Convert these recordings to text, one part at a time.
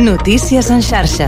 Notícies en xarxa.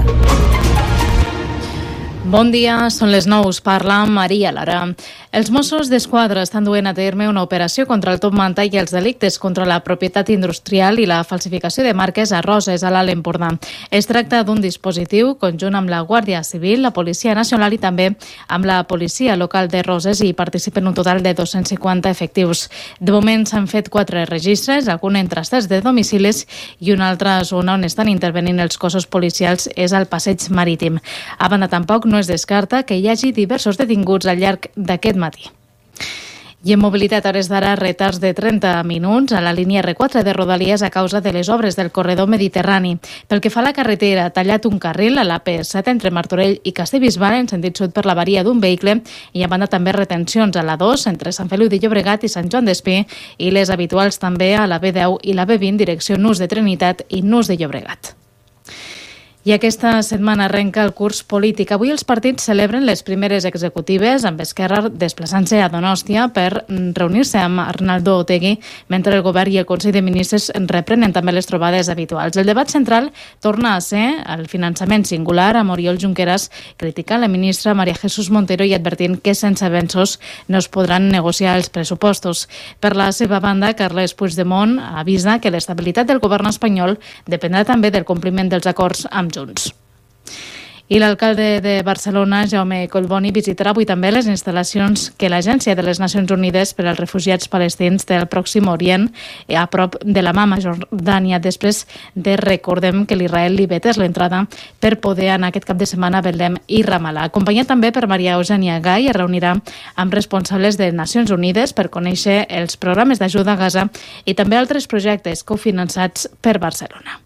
Bon dia, són les 9, us parla Maria Lara. Els Mossos d'Esquadra estan duent a terme una operació contra el top manta i els delictes contra la propietat industrial i la falsificació de marques a Roses, a l'Alt Empordà. Es tracta d'un dispositiu conjunt amb la Guàrdia Civil, la Policia Nacional i també amb la Policia Local de Roses i participen un total de 250 efectius. De moment s'han fet 4 registres, alguns en trastats de domicilis i una altra zona on estan intervenint els cossos policials és al Passeig Marítim. A banda, tampoc no es descarta que hi hagi diversos detinguts al llarg d'aquest matí. I en mobilitat, a hores d'ara, retards de 30 minuts a la línia R4 de Rodalies a causa de les obres del corredor mediterrani. Pel que fa a la carretera, ha tallat un carril a la P7 entre Martorell i Castellbisbal en sentit sud per l'avaria d'un vehicle i a banda també retencions a la 2 entre Sant Feliu de Llobregat i Sant Joan d'Espí i les habituals també a la B10 i la B20 direcció Nus de Trinitat i Nus de Llobregat. I aquesta setmana arrenca el curs polític. Avui els partits celebren les primeres executives amb Esquerra desplaçant-se a Donòstia per reunir-se amb Arnaldo Otegi, mentre el govern i el Consell de Ministres reprenen també les trobades habituals. El debat central torna a ser el finançament singular, amb Oriol Junqueras criticant la ministra María Jesús Montero i advertint que sense avenços no es podran negociar els pressupostos. Per la seva banda, Carles Puigdemont avisa que l'estabilitat del govern espanyol dependrà també del compliment dels acords amb Junts. I l'alcalde de Barcelona, Jaume Collboni, visitarà avui també les instal·lacions que l'Agència de les Nacions Unides per als Refugiats Palestins del Pròxim Orient, a prop de la Mama Jordània, després de, recordem, que l'Israel li vetés l'entrada per poder anar aquest cap de setmana a Betlem i Ramallah. Acompanyat també per Maria Eugènia Gai, es reunirà amb responsables de Nacions Unides per conèixer els programes d'ajuda a Gaza i també altres projectes cofinançats per Barcelona.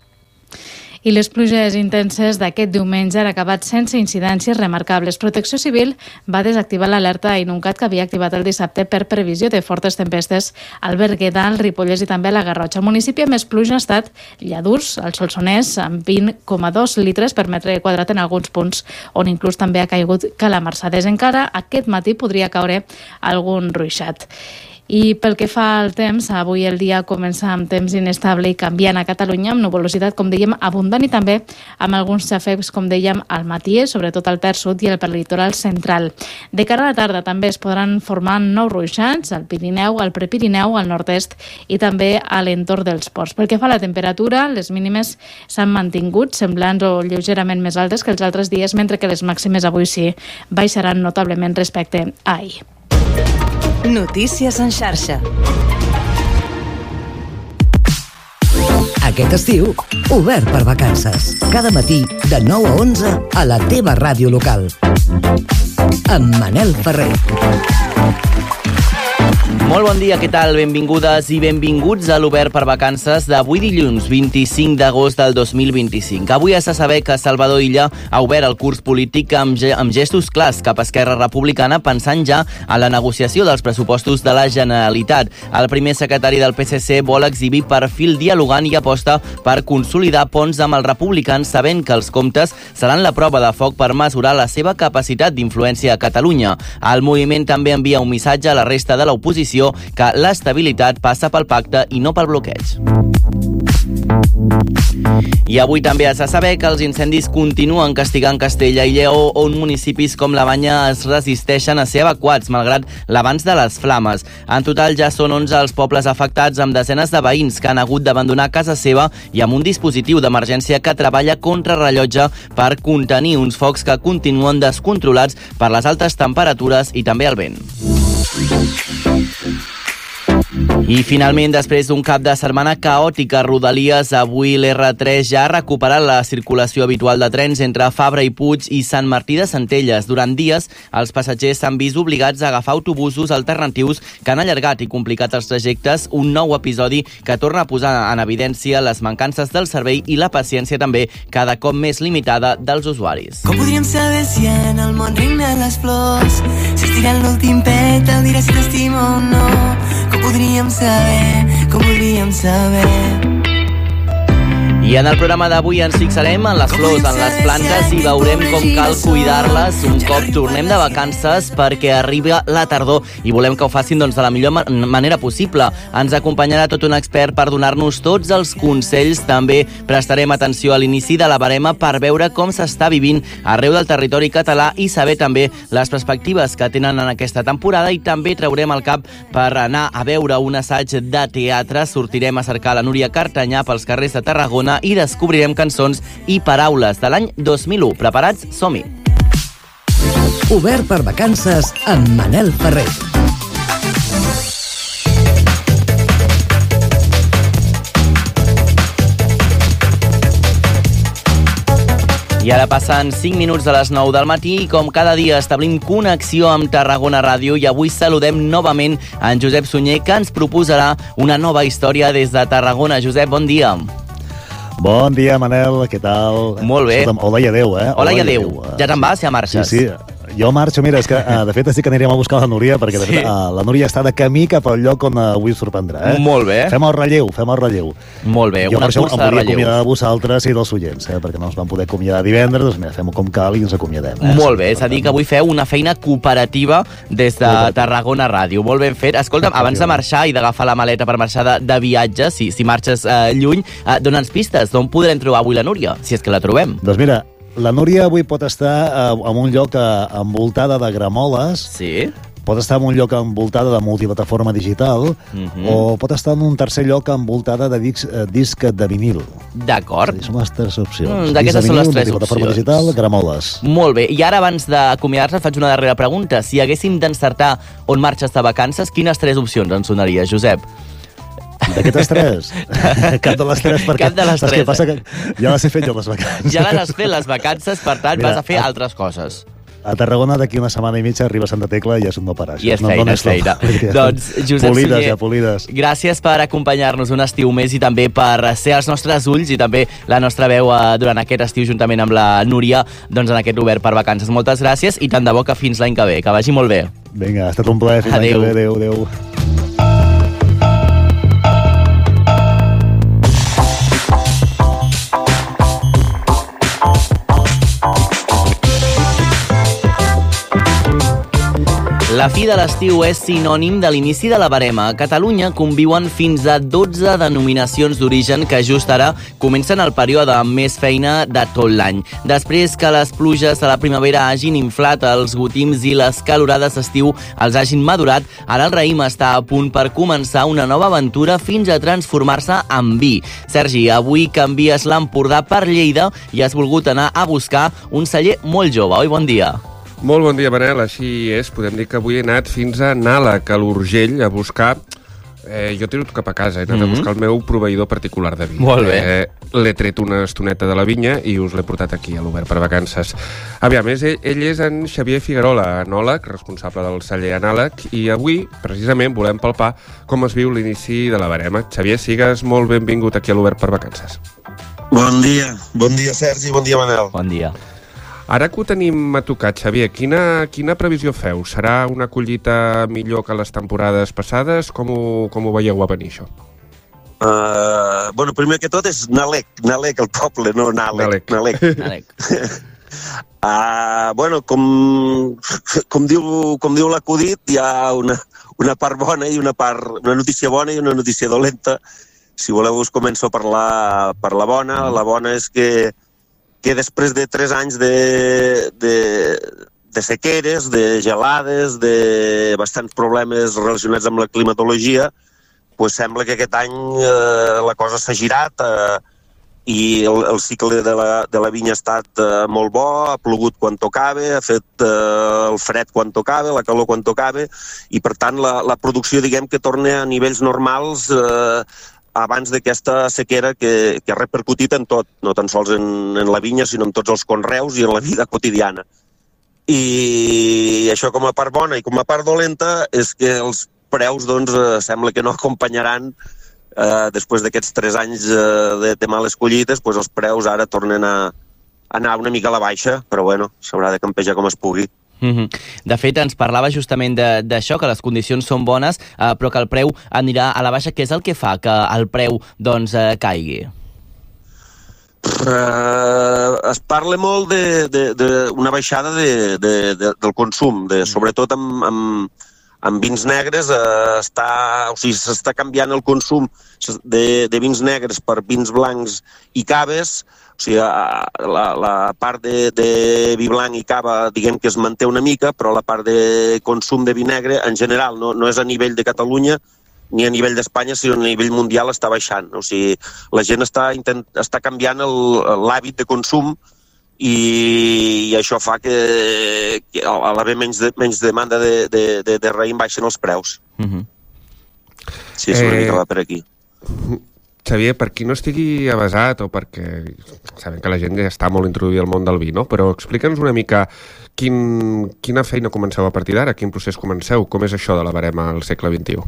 I les pluges intenses d'aquest diumenge han acabat sense incidències remarcables. Protecció Civil va desactivar l'alerta inuncat que havia activat el dissabte per previsió de fortes tempestes al Berguedà, al Ripollès i també a la Garrotxa. El municipi amb més pluja ha estat Lladurs, al Solsonès, amb 20,2 litres per metre quadrat en alguns punts, on inclús també ha caigut calamarsades. Encara aquest matí podria caure algun ruixat. I pel que fa al temps, avui el dia comença amb temps inestable i canviant a Catalunya, amb nuvolositat, com dèiem, abundant i també amb alguns xafecs, com dèiem, al matí, sobretot al terç sud i el litoral central. De cara a la tarda també es podran formar nous ruixats al Pirineu, al Prepirineu, al nord-est i també a l'entorn dels ports. Pel que fa a la temperatura, les mínimes s'han mantingut semblants o lleugerament més altes que els altres dies, mentre que les màximes avui sí baixaran notablement respecte a ahir. Notícies en xarxa. Aquest estiu, obert per vacances. Cada matí, de 9 a 11, a la teva ràdio local. Amb Manel Ferrer. Molt bon dia, què tal? Benvingudes i benvinguts a l'Obert per Vacances d'avui dilluns, 25 d'agost del 2025. Avui has de saber que Salvador Illa ha obert el curs polític amb gestos clars cap a Esquerra Republicana, pensant ja en la negociació dels pressupostos de la Generalitat. El primer secretari del PSC vol exhibir perfil dialogant i aposta per consolidar ponts amb els republicans, sabent que els comptes seran la prova de foc per mesurar la seva capacitat d'influència a Catalunya. El moviment també envia un missatge a la resta de l'oposició que l'estabilitat passa pel pacte i no pel bloqueig. I avui també has de saber que els incendis continuen castigant Castella i Lleó, on municipis com la Banya es resisteixen a ser evacuats, malgrat l'avanç de les flames. En total ja són 11 els pobles afectats, amb desenes de veïns que han hagut d'abandonar casa seva i amb un dispositiu d'emergència que treballa contrarrellotge per contenir uns focs que continuen descontrolats per les altes temperatures i també el vent. I finalment, després d'un cap de setmana caòtic a Rodalies, avui l'R3 ja ha recuperat la circulació habitual de trens entre Fabra i Puig i Sant Martí de Centelles. Durant dies, els passatgers s'han vist obligats a agafar autobusos alternatius que han allargat i complicat els trajectes, un nou episodi que torna a posar en evidència les mancances del servei i la paciència també cada cop més limitada dels usuaris. Com podríem saber si en el món regnen les flors? Si estirant l'últim pètal diràs si t'estimo o no? Com podríem saber? I en el programa d'avui ens fixarem en les flors, en les plantes i veurem com cal cuidar-les un cop tornem de vacances perquè arriba la tardor i volem que ho facin de la millor manera possible. Ens acompanyarà tot un expert per donar-nos tots els consells. També prestarem atenció a l'inici de la barema per veure com s'està vivint arreu del territori català i saber també les perspectives que tenen en aquesta temporada, i també traurem el cap per anar a veure un assaig de teatre. Sortirem a cercar la Núria Cartanyà pels carrers de Tarragona i descobrirem cançons i paraules de l'any 2001. Preparats? Som-hi! Obert per vacances amb Manel Ferrer. I ara passen 5 minuts de les 9 del matí i com cada dia establim connexió amb Tarragona Ràdio, i avui saludem novament en Josep Sunyer, que ens proposarà una nova història des de Tarragona. Josep, bon dia. Bon dia, Manel, què tal? Molt bé. Escolta'm, hola i adeu, eh? Hola i adeu. Ja te'n vas, ja marxes? Sí, jo marxo. Mira, és que de fet sí que anirem a buscar la Núria, perquè de fet la Núria està de camí cap al lloc on avui es sorprendrà, eh? Molt bé. Fem el relleu. Molt bé, jo una cursa de relleu. Jo per això em volia acomiadar de vosaltres i dels oients, perquè no ens vam poder acomiadar divendres, doncs mira, fem-ho com cal i ens acomiadem. Molt bé, és a dir que avui feu una feina cooperativa des de Tarragona Ràdio. Molt ben fet. Escolta'm, abans de marxar i d'agafar la maleta per marxar de viatge, si marxes lluny, dona'ns pistes d'on podrem trobar avui la Núria, si és que la trobem. Doncs mira, la Núria avui pot estar en un lloc envoltada de gramoles. Sí. Pot estar en un lloc envoltada de multiplataforma digital, o pot estar en un tercer lloc envoltada de disc de vinil. D'acord. Són les tres opcions. D'aquestes són les tres multiplataforma opcions. digital, gramoles. Molt bé. I ara, abans d'acomiadar-nos, faig una darrera pregunta. Si haguéssim d'encertar on marxes de vacances, quines tres opcions ens sonaria, Josep? D'aquestes tres? Cap de les tres, perquè... Cap de les tres. Que passa que ja les he fet jo, les vacances. Ja les has fet, les vacances, per tant, vas a fer altres coses. A Tarragona d'aquí una setmana i mitja arriba a Santa Tecla i ja és un no parar. I és feina, és feina. Doncs, Josep Sunyer, polides. Gràcies per acompanyar-nos un estiu més i també per ser els nostres ulls i també la nostra veu durant aquest estiu juntament amb la Núria, doncs en aquest Obert per Vacances. Moltes gràcies i tant de bo que fins l'any que ve. Que vagi molt bé. Vinga, ha estat un plaer. Fins l'any que ve. Adéu. La fi de l'estiu és sinònim de l'inici de la barema. A Catalunya conviuen fins a 12 denominacions d'origen que just ara comencen el període amb més feina de tot l'any. Després que les pluges de la primavera hagin inflat els gotims i les calorades d'estiu els hagin madurat, ara el raïm està a punt per començar una nova aventura fins a transformar-se en vi. Sergi, avui canvies l'Empordà per Lleida i has volgut anar a buscar un celler molt jove. Oi, bon dia. Molt bon dia, Manel. Així és. Podem dir que avui he anat fins a Nalec, a l'Urgell, a buscar... jo tiro cap a casa, he anat a buscar el meu proveïdor particular de vi. Molt bé. L'he tret una estoneta de la vinya i us l'he portat aquí, a l'Obert per Vacances. Aviam, ell és en Xavier Figuerola, enòleg, responsable del celler a Nalec, i avui, precisament, volem palpar com es viu l'inici de la barema. Xavier, sigues molt benvingut aquí a l'Obert per Vacances. Bon dia, Sergi, bon dia, Manel. Bon dia. Ara que ho tenim a tocar, Xavier, quina previsió feu? Serà una collita millor que les temporades passades? Com ho veieu a venir, això? Primer que tot és Nalec, el poble, no Nalec. Com diu l'acudit, hi ha una part bona i una notícia bona i una notícia dolenta. Si voleu us començo per la bona. La bona és que després de 3 anys de sequeres, de gelades, de bastants problemes relacionats amb la climatologia, pues sembla que aquest any la cosa s'ha girat i el cicle de la vinya ha estat molt bo, ha plogut quan tocava, ha fet el fred quan tocava, la calor quan tocava, i per tant la producció, diguem, que torna a nivells normals abans d'aquesta sequera que ha repercutit en tot, no tan sols en la vinya, sinó en tots els conreus i en la vida quotidiana. I això com a part bona, i com a part dolenta és que els preus, doncs, sembla que no acompanyaran després d'aquests 3 anys de males collites, doncs els preus ara tornen a anar una mica a la baixa, però bueno, s'haurà de campejar com es pugui. De fet, ens parlava justament d'això, que les condicions són bones, però que el preu anirà a la baixa. Què és el que fa que el preu, doncs, caigui? Es parla molt d'una baixada del consum, sobretot amb vins negres. S'està canviant el consum de vins negres per vins blancs i caves. O sigui, la part de vi blanc i cava, diguem que es manté una mica, però la part de consum de vi negre, en general, no és a nivell de Catalunya ni a nivell d'Espanya, sinó a nivell mundial està baixant. O sigui, la gent està canviant l'hàbit de consum i això fa que a l'haver menys demanda de raïm baixen els preus. Sí, és una mica va per aquí. Xavier, per qui no estigui avesat o perquè sabem que la gent ja està molt introduïda al món del vi, no? Però explica'ns una mica quina feina comenceu a partir d'ara, quin procés comenceu, com és això de la barema al segle XXI?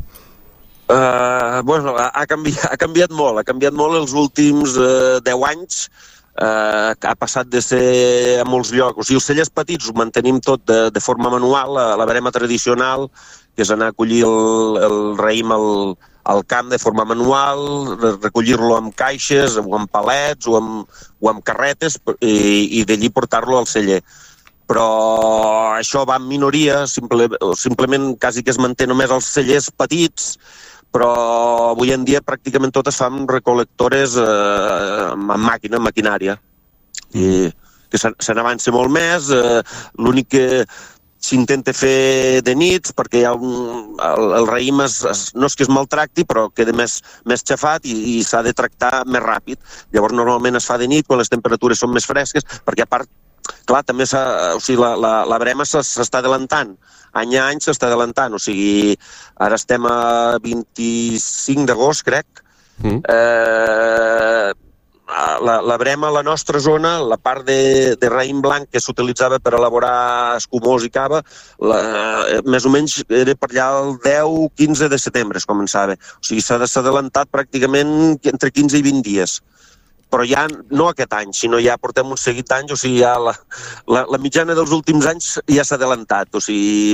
Ha canviat molt els últims 10 anys, que ha passat de ser a molts llocs. O sigui, els cellers petits ho mantenim tot de forma manual, la barema tradicional, que és anar a collir el raïm al camp de forma manual, recollir-lo amb caixes, o amb palets, o amb carretes, i d'allí portar-lo al celler. Però això va en minoria, simplement quasi que es manté només als cellers petits, però avui en dia pràcticament totes fan recol·lectores amb màquina, amb maquinària, i que se n'avança molt més. L'únic que s'intenta fer de nits, perquè el raïm no és que es maltracti, però queda més xafat i s'ha de tractar més ràpid. Llavors normalment es fa de nit, quan les temperatures són més fresques, perquè a part, clar, també la barema s'està adelantant. Any a any s'està adelantant, o sigui, ara estem a 25 d'agost, crec. La barema a la nostra zona, la part de raïm blanc que s'utilitzava per elaborar escumós i cava, més o menys era per allà el 10-15 de setembre es començava. O sigui, s'ha adelantat pràcticament entre 15 i 20 dies. Però ja no aquest any, sinó ja portem un seguit d'anys, o sigui, ja la mitjana dels últims anys ja s'ha adelantat, o sigui,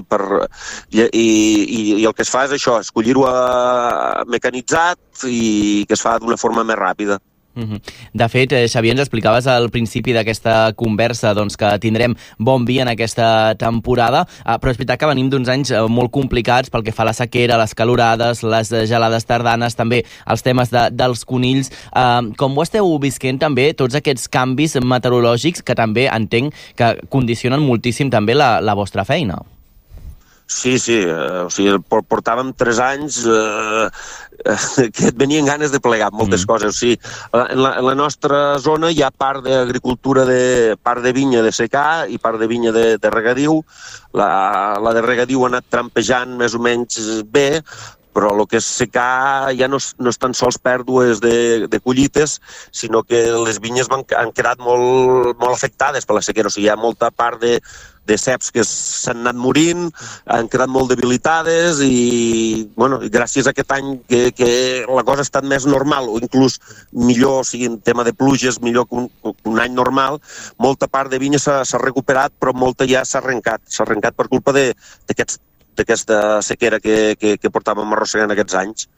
i el que es fa és això, escollir-ho mecanitzat i que es fa d'una forma més ràpida. De fet, Xavier, ens explicaves al principi d'aquesta conversa que tindrem bon vi en aquesta temporada, però és veritat que venim d'uns anys molt complicats pel que fa a la sequera, les calorades, les gelades tardanes, també els temes dels conills. Com ho esteu visquent també, tots aquests canvis meteorològics que també entenc que condicionen moltíssim també la vostra feina? Sí, o sigui, portàvem 3 anys que et venien ganes de plegar moltes coses. O sigui, en la nostra zona hi ha part d'agricultura, part de vinya de secà i part de vinya de regadiu. La de regadiu ha anat trampejant més o menys bé, però el que és secà ja no és tan sols pèrdues de collites, sinó que les vinyes han quedat molt afectades per la sequera. O sigui, hi ha molta part de ceps que s'han anat morint, han quedat molt debilitades i gràcies a aquest any que la cosa ha estat més normal o inclús millor, o sigui, en tema de pluges, millor que un any normal, molta part de vinya s'ha recuperat, però molta ja s'ha arrencat per culpa d'aquesta sequera que portàvem arrossegant aquests anys.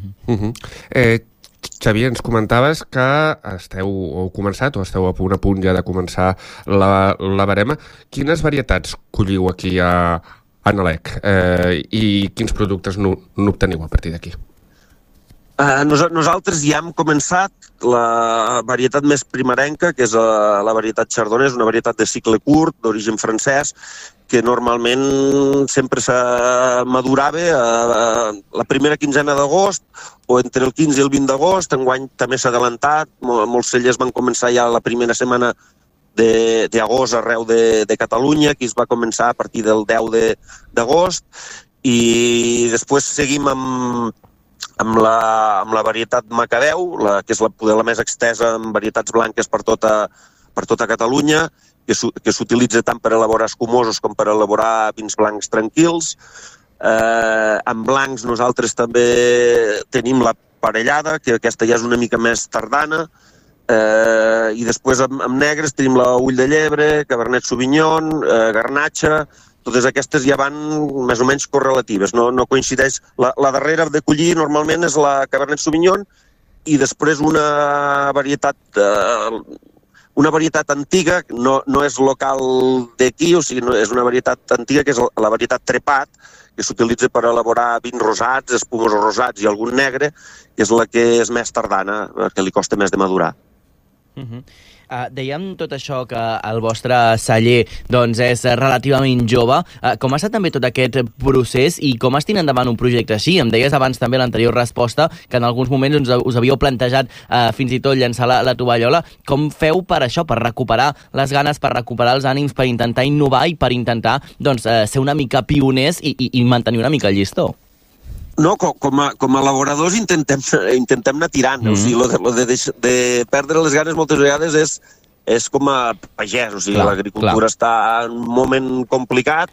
Xavier, ens comentaves que heu començat o esteu a punt ja de començar la barema. Quines varietats colliu aquí a Nalec i quins productes n'obteniu a partir d'aquí? Nosaltres ja hem començat la varietat més primerenca, que és la varietat Chardonnay, una varietat de cicle curt, d'origen francès, que normalment sempre madurava la primera quinzena d'agost o entre el 15 i el 20 d'agost. Enguany també s'ha adelantat, molts cellers van començar ja la primera setmana d'agost arreu de Catalunya, que es va començar a partir del 10 d'agost, i després seguim amb la varietat Macabeu, que és poder la més extesa en varietats blanques per tota Catalunya, que s'utilitza tant per elaborar escumosos com per elaborar vins blancs tranquils. En blancs nosaltres també tenim la parellada, que aquesta ja és una mica més tardana, i després amb negres tenim la Ull de Llebre, Cabernet Sauvignon, Garnatxa. Totes aquestes ja van més o menys correlatives, no coincideix. La darrera de collir normalment és la Cabernet Sauvignon i després una varietat antiga, no és local d'aquí, o sigui, és una varietat antiga que és la varietat trepat, que s'utilitza per elaborar vins rosats, espumosos rosats i algun negre, que és la que és més tardana, que li costa més de madurar. Dèiem tot això que el vostre celler doncs, és relativament jove. Com ha estat també tot aquest procés i com es tira endavant un projecte així? Em deies abans també l'anterior resposta que en alguns moments us havíeu plantejat fins i tot llançar la tovallola. Com feu per això, per recuperar les ganes, per recuperar els ànims, per intentar innovar i per intentar doncs, ser una mica pioners i mantenir una mica el llistó? No, com a elaboradors intentem anar tirant. O sigui, lo de perdre les ganes moltes vegades és com a pagès. O sigui, l'agricultura està en un moment complicat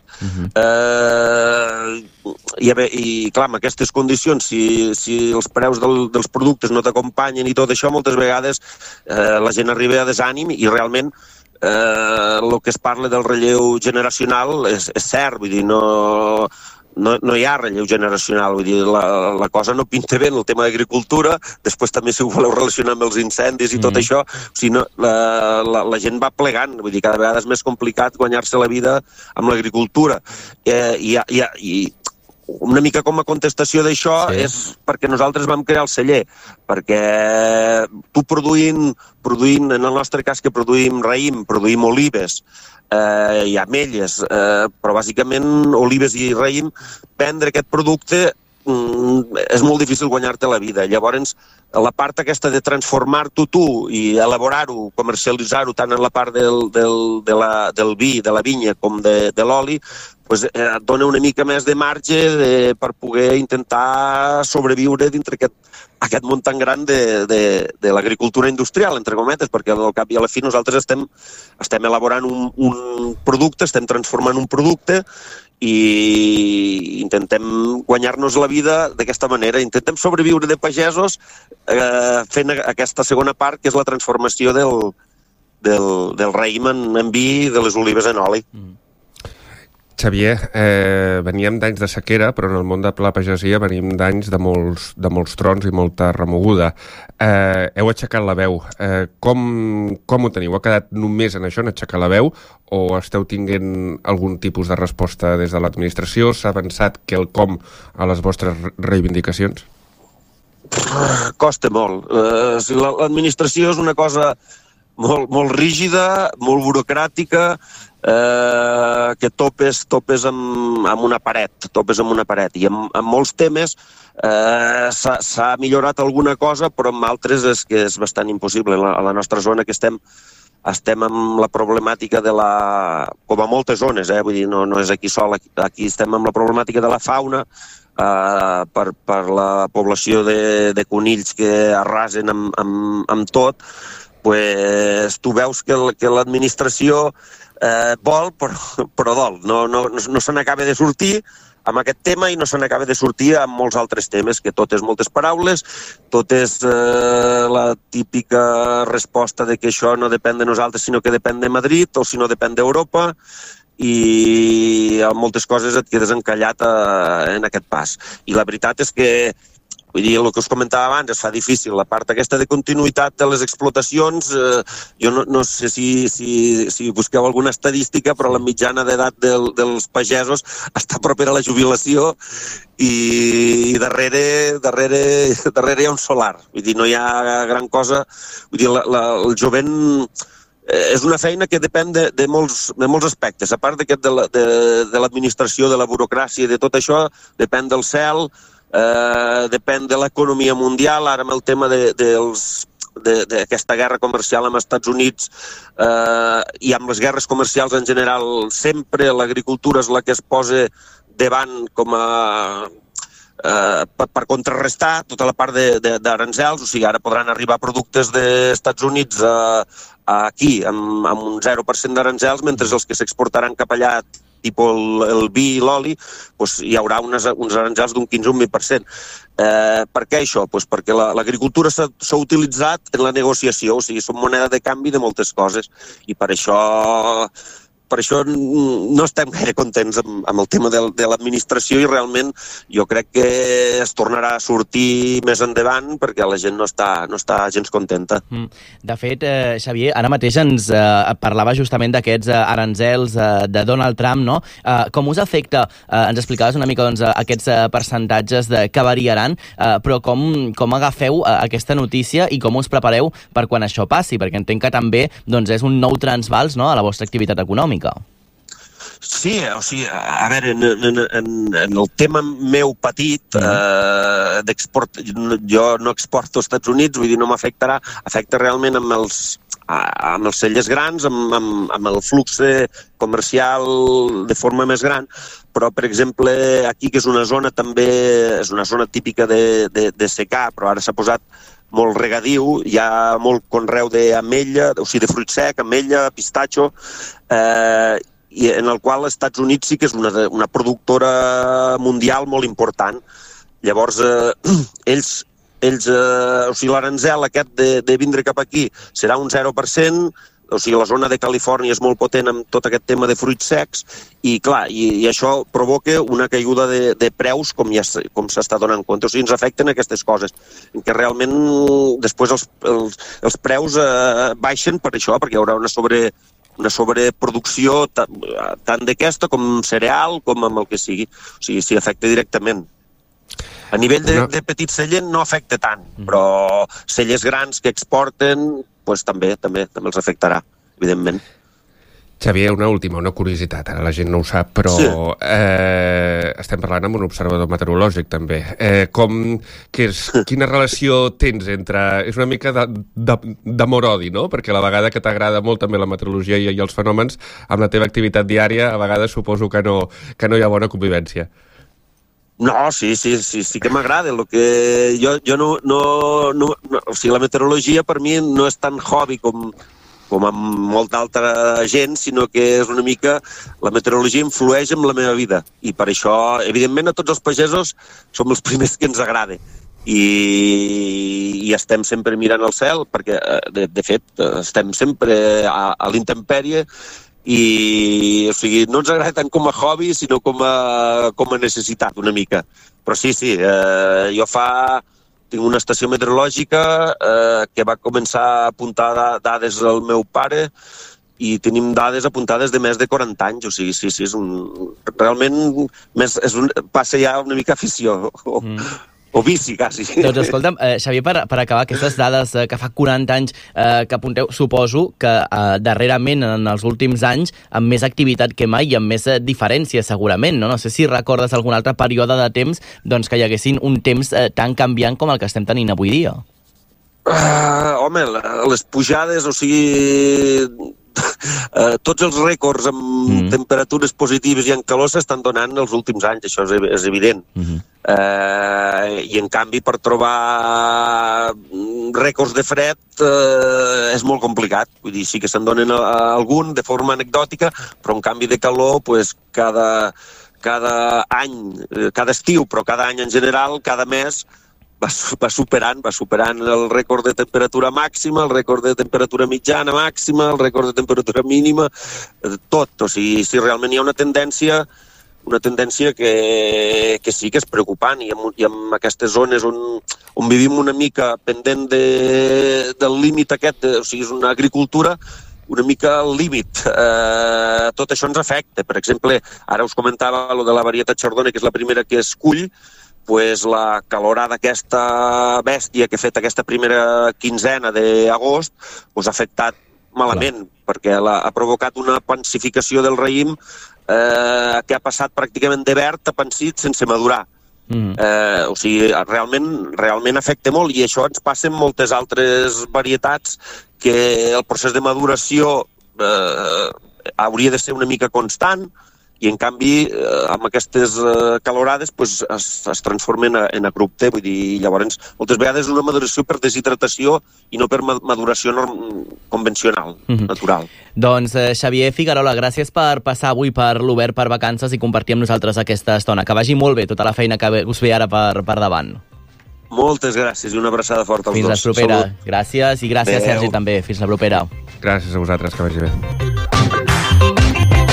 i clar, amb aquestes condicions, si els preus dels productes no t'acompanyen i tot això, moltes vegades la gent arriba a desànim i realment el que es parla del relleu generacional és cert, vull dir, no hi ha relleu generacional, vull dir, la cosa no pinta bé en el tema d'agricultura, després també si ho voleu relacionar amb els incendis i tot això, o sigui, la gent va plegant, vull dir, cada vegada és més complicat guanyar-se la vida amb l'agricultura. I una mica com a contestació d'això és perquè nosaltres vam crear el celler, perquè tu produint, en el nostre cas que produïm raïm, produïm olives, i ametlles, però bàsicament olives i raïm, vendre aquest producte és molt difícil guanyar-te la vida. Llavors, la part aquesta de transformar-t'ho tu i elaborar-ho, comercialitzar-ho tant en la part del vi, de la vinya, com de l'oli, et dona una mica més de marge per poder intentar sobreviure dintre aquest món tan gran de l'agricultura industrial, entre cometes, perquè al cap i a la fi nosaltres estem elaborant un producte, estem transformant un producte i intentem guanyar-nos la vida d'aquesta manera. Intentem sobreviure de pagesos fent aquesta segona part, que és la transformació del raïm en vi i de les olives en oli. Xavier, veníem d'anys de sequera, però en el món de la pagesia venim d'anys de molts trons i molta remoguda. Heu aixecat la veu. Com ho teniu? Ha quedat només en això, en aixecar la veu, o esteu tinguent algun tipus de resposta des de l'administració? S'ha avançat quelcom a les vostres reivindicacions? Costa molt. L'administració és una cosa molt rígida, molt burocràtica, que topes amb una paret. I en molts temes s'ha millorat alguna cosa, però en altres és que és bastant impossible. A la nostra zona que estem amb la problemàtica com a moltes zones, vull dir, no és aquí sol, aquí estem amb la problemàtica de la fauna, per la població de conills que arrasen amb tot. Pues tu veus que l'administració vol, però dol. No se n'acaba de sortir amb aquest tema i no se n'acaba de sortir amb molts altres temes, que tot és moltes paraules, tot és la típica resposta de que això no depèn de nosaltres, sinó que depèn de Madrid, o si no depèn d'Europa, i en moltes coses et quedes encallat en aquest pas. I la veritat és que, vull dir, el que us comentava abans, es fa difícil. La part aquesta de continuïtat de les explotacions, jo no sé si busqueu alguna estadística, però la mitjana d'edat dels pagesos està propera a la jubilació i darrere hi ha un solar. Vull dir, no hi ha gran cosa. Vull dir, el jovent és una feina que depèn de molts aspectes. A part de l'administració, de la burocràcia i de tot això, depèn del cel, depèn de l'economia mundial. Ara amb el tema d'aquesta guerra comercial amb els Estats Units i amb les guerres comercials en general, sempre l'agricultura és la que es posa davant com a per contrarrestar tota la part d'aranzels. O sigui, ara podran arribar productes dels Estats Units aquí amb un 0% d'aranzels, mentre els que s'exportaran cap allà, tipus el vi i l'oli, hi haurà uns aranzels d'un 15 o un 20%. Per què això? Perquè l'agricultura s'ha utilitzat en la negociació, o sigui, són moneda de canvi de moltes coses, i per això per això no estem gaire contents amb el tema de l'administració i realment jo crec que es tornarà a sortir més endavant perquè la gent no està gens contenta. De fet, Xavier, ara mateix ens parlava justament d'aquests aranzels de Donald Trump, no? Com us afecta? Ens explicaves una mica doncs, aquests percentatges que variaran, però com agafeu aquesta notícia i com us prepareu per quan això passi? Perquè entenc que també doncs, és un nou transvals, no?, a la vostra activitat econòmica. Sí, o sigui, a veure, en el tema meu petit, d'export, jo no exporto als Estats Units, vull dir, no m'afectarà, afecta realment amb els cellers grans, amb el flux comercial de forma més gran, però, per exemple, aquí, que és una zona també, és una zona típica de secà, però ara s'ha posat molt regadiu, hi ha molt conreu d'ametlla, o sigui, de fruit sec, ametlla, pistatxo, i en el qual els Estats Units sí que és una productora mundial molt important. Llavors, o sigui, l'aranzel aquest de vindre cap aquí serà un 0%, o sigui, la zona de Califòrnia és molt potent amb tot aquest tema de fruits secs i, clar, i això provoca una caiguda de preus com s'està donant compte. O sigui, ens afecten aquestes coses, en què realment després els preus baixen per això, perquè hi haurà una sobreproducció tant d'aquesta com cereal, com amb el que sigui. O sigui, s'hi afecta directament. A nivell de petit celler no afecta tant, però cellers grans que exporten doncs també els afectarà, evidentment. Xavier, una última, una curiositat, ara la gent no ho sap, però sí. Estem parlant amb un observador meteorològic també. Quina relació tens entre... És una mica d'amor-odi, no? Perquè a la vegada que t'agrada molt també la meteorologia i els fenòmens, amb la teva activitat diària, a vegades suposo que no hi ha bona convivència. No, sí que m'agrada. Jo no, o sigui, la meteorologia per mi no és tan hobby com amb molta altra gent, sinó que és una mica... La meteorologia influeix en la meva vida i per això, evidentment, a tots els pagesos som els primers que ens agrada i estem sempre mirant al cel perquè, de fet, estem sempre a l'intempèrie i, o sigui, no ens agrada tant com a hobby, sinó com a necessitat, una mica. Però sí, jo tinc una estació meteorològica que va començar a apuntar dades al meu pare i tenim dades apuntades de més de 40 anys, o sigui, sí, realment passa ja una mica afició, o vici, quasi. Doncs escolta'm, Xavier, per acabar, aquestes dades que fa 40 anys que apunteu, suposo que darrerament, en els últims anys, amb més activitat que mai i amb més diferència, segurament, no? No sé si recordes algun altre període de temps doncs, que hi haguessin un temps tan canviant com el que estem tenint avui dia. Home, les pujades, o sigui... tots els rècords amb temperatures positives i en calor s'estan donant els últims anys, això és evident. I en canvi per trobar rècords de fred és molt complicat, vull dir, sí que se'n donen algun de forma anecdòtica, però en canvi de calor pues, cada any, cada estiu, però cada any en general, cada mes va superant el rècord de temperatura màxima, el rècord de temperatura mitjana màxima, el rècord de temperatura mínima, tot. O sigui, si realment hi ha una tendència que sí que és preocupant i amb aquestes zones on vivim una mica pendent del límit aquest, o sigui, és una agricultura una mica al límit. Tot això ens afecta. Per exemple, ara us comentava lo de la varietat Chardonnay, que és la primera que es cull, pues la calorada aquesta bèstia que ha fet aquesta primera quinzena d'agost pues ha afectat malament, perquè ha provocat una pansificació del raïm que ha passat pràcticament de verd a pansit sense madurar. O sigui, realment afecta molt i això ens passa en moltes altres varietats que el procés de maduració hauria de ser una mica constant i en canvi amb aquestes calorades pues, es transformen en abrupte, vull dir, llavors moltes vegades és una maduració per deshidratació i no per maduració convencional, natural. Doncs Xavier Figuerola, gràcies per passar avui per l'Obert per Vacances i compartir amb nosaltres aquesta estona. Que vagi molt bé tota la feina que us ve ara per davant. Moltes gràcies i una abraçada forta als dos. Fins la propera. Salut. Gràcies i gràcies, Sergi, també. Fins la propera. Gràcies a vosaltres, que vagi bé.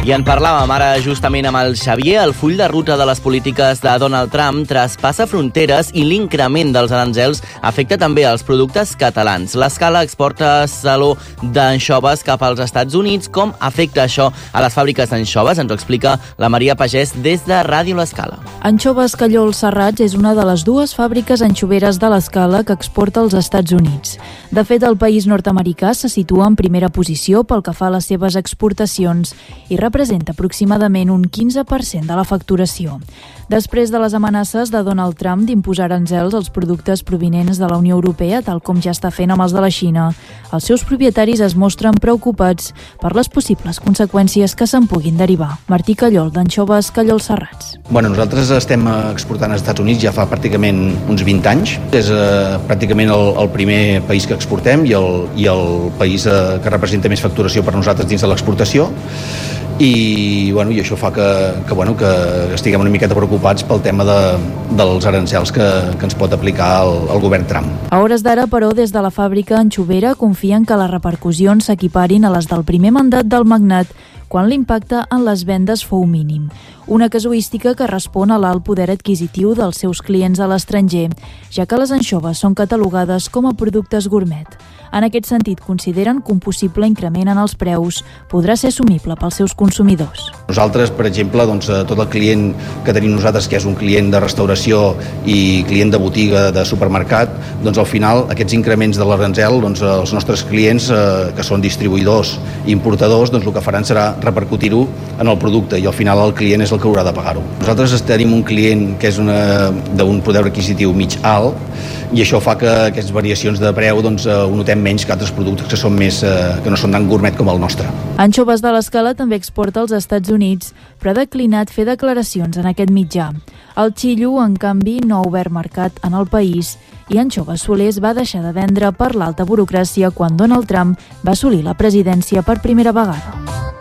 I en parlàvem ara justament amb el Xavier. El full de ruta de les polítiques de Donald Trump traspassa fronteres i l'increment dels aranzels afecta també els productes catalans. L'Escala exporta saló d'anxoves cap als Estats Units. Com afecta això a les fàbriques d'anxoves? Ens ho explica la Maria Pagès des de Ràdio L'Escala. Anxoves Callol Serrats és una de les dues fàbriques anxoveres de l'Escala que exporta als Estats Units. De fet, el país nord-americà se situa en primera posició pel que fa a les seves exportacions i representa aproximadament un 15% de la facturació. Després de les amenaces de Donald Trump d'imposar aranzels als productes provinents de la Unió Europea, tal com ja està fent amb els de la Xina, els seus propietaris es mostren preocupats per les possibles conseqüències que se'n puguin derivar. Martí Callol, d'Anxoves Callol Serrats. Nosaltres estem exportant als Estats Units ja fa pràcticament uns 20 anys. És pràcticament el primer país que exportem i el país que representa més facturació per nosaltres dins de l'exportació. I això fa que estiguem una miqueta preocupats pel tema dels aranzels que ens pot aplicar el govern Trump. A hores d'ara, però, des de la fàbrica anxovera confien que les repercussions s'equiparin a les del primer mandat del magnat, quan l'impacte en les vendes fou mínim. Una casuística que respon a l'alt poder adquisitiu dels seus clients a l'estranger, ja que les anxoves són catalogades com a productes gourmet. En aquest sentit, consideren que un possible increment en els preus podrà ser assumible pels seus consumidors. Nosaltres, per exemple, tot el client que tenim nosaltres, que és un client de restauració i client de botiga, de supermercat, al final aquests increments de l'aranzel, els nostres clients, que són distribuïdors i importadors, el que faran serà repercutir-ho en el producte i al final el client és el que haurà de pagar-ho. Nosaltres tenim un client que és d'un poder adquisitiu mig alt i això fa que aquestes variacions de preu ho notem menys que altres productes que no són tan gourmet com el nostre. Anxoves de l'Escala també exporta als Estats Units, però ha declinat fer declaracions en aquest mitjà. El xillo, en canvi, no ha obert mercat en el país i Anxoves Solers va deixar de vendre per l'alta burocràcia quan Donald Trump va assolir la presidència per primera vegada.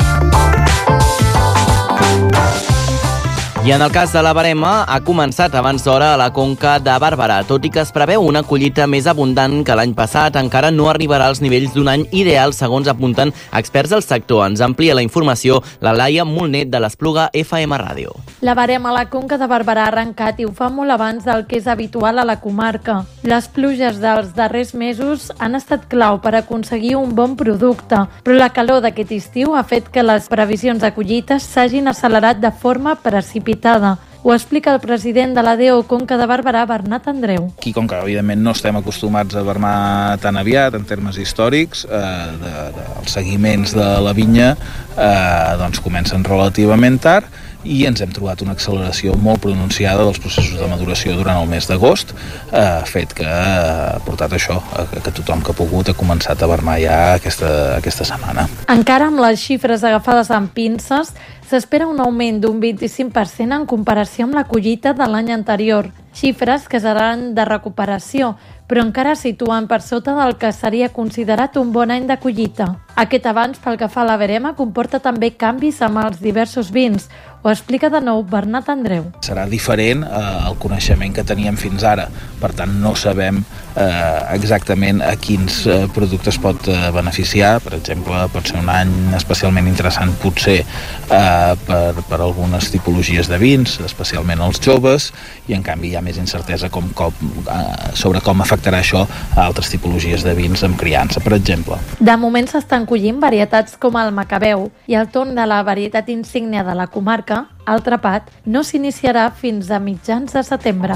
I en el cas de la verema, ha començat abans d'hora a la Conca de Barberà. Tot i que es preveu una collita més abundant que l'any passat, encara no arribarà als nivells d'un any ideal, segons apunten experts del sector. Ens amplia la informació la Laia Molnet de l'Espluga FM Ràdio. La verema a la Conca de Barberà ha arrencat i ho fa molt abans del que és habitual a la comarca. Les pluges dels darrers mesos han estat clau per aconseguir un bon producte, però la calor d'aquest estiu ha fet que les previsions de collites s'hagin accelerat de forma precipitada. Ho explica el president de l'ADO Conca de Barberà, Bernat Andreu. Aquí, com que evidentment no estem acostumats a vermar tan aviat en termes històrics, els seguiments de la vinya comencen relativament tard i ens hem trobat una acceleració molt pronunciada dels processos de maduració durant el mes d'agost, fet que ha portat això, que tothom que ha pogut ha començat a vermar ja aquesta setmana. Encara amb les xifres agafades amb pinces, s'espera un augment d'un 25% en comparació amb la collita de l'any anterior, xifres que seran de recuperació, però encara situen per sota del que seria considerat un bon any de collita. Aquest avanç, pel que fa a la verema, comporta també canvis amb els diversos vins. Ho explica de nou Bernat Andreu. Serà diferent el coneixement que teníem fins ara. Per tant, no sabem exactament a quins productes pot beneficiar. Per exemple, pot ser un any especialment interessant, potser per algunes tipologies de vins, especialment els joves, i en canvi hi ha més incertesa sobre com afectarà això a altres tipologies de vins amb criança, per exemple. De moment s'estan collint varietats com el Macabeu i el torn de la varietat insígnia de la comarca, el Trepat, no s'iniciarà fins a mitjans de setembre.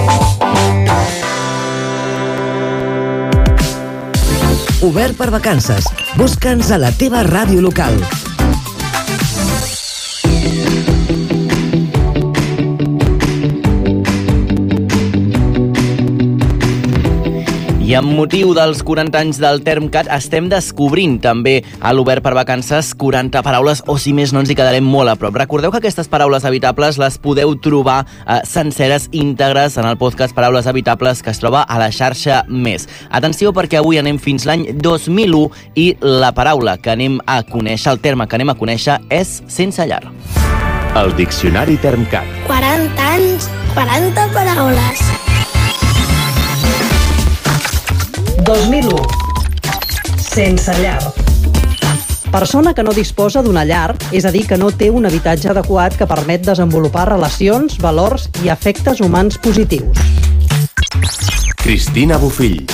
Obert per vacances. Busca'ns a la teva ràdio local. I amb motiu dels 40 anys del Termcat estem descobrint també a l'Obert per Vacances 40 paraules, o si més no ens hi quedarem molt a prop. Recordeu que aquestes paraules habitables les podeu trobar senceres, íntegres, en el podcast Paraules Habitables que es troba a la xarxa Més. Atenció, perquè avui anem fins l'any 2001 i la paraula que anem a conèixer, el terme que anem a conèixer és sense llar. El Diccionari Termcat. 40 anys, 40 paraules. 2001. Sense llar. Persona que no disposa d'una llar, és a dir, que no té un habitatge adequat que permet desenvolupar relacions, valors i afectes humans positius. Cristina Bofill.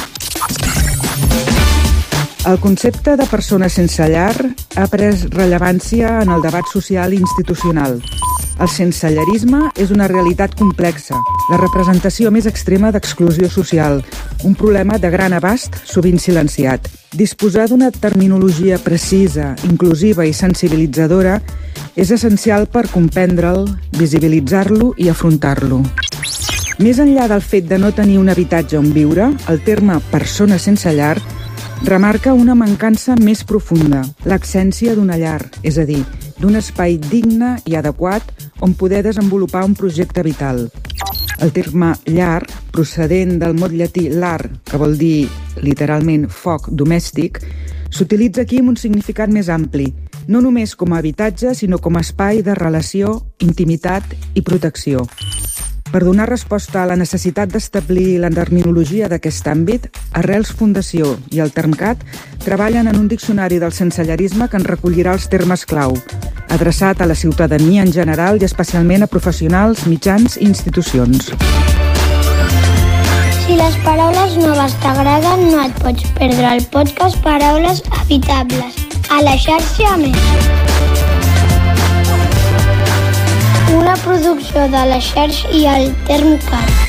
El concepte de persona sense llar ha pres rellevància en el debat social i institucional. El sensellarisme és una realitat complexa, la representació més extrema d'exclusió social, un problema de gran abast sovint silenciat. Disposar d'una terminologia precisa, inclusiva i sensibilitzadora és essencial per comprendre'l, visibilitzar-lo i afrontar-lo. Més enllà del fet de no tenir un habitatge on viure, el terme persona sense llar remarca una mancança més profunda, l'absència d'una llar, és a dir, d'un espai digne i adequat on poder desenvolupar un projecte vital. El terme llar, procedent del mot llatí lar, que vol dir literalment foc domèstic, s'utilitza aquí amb un significat més ampli, no només com a habitatge, sinó com a espai de relació, intimitat i protecció. Per donar resposta a la necessitat d'establir la terminologia d'aquest àmbit, Arrels Fundació i el Termcat treballen en un diccionari del sensellarisme que en recollirà els termes clau, adreçat a la ciutadania en general i especialment a professionals, mitjans i institucions. Si les paraules noves t'agraden, no et pots perdre el podcast Paraules Habitables a la xarxa Més. Una producció de la xarxa i el Termcat.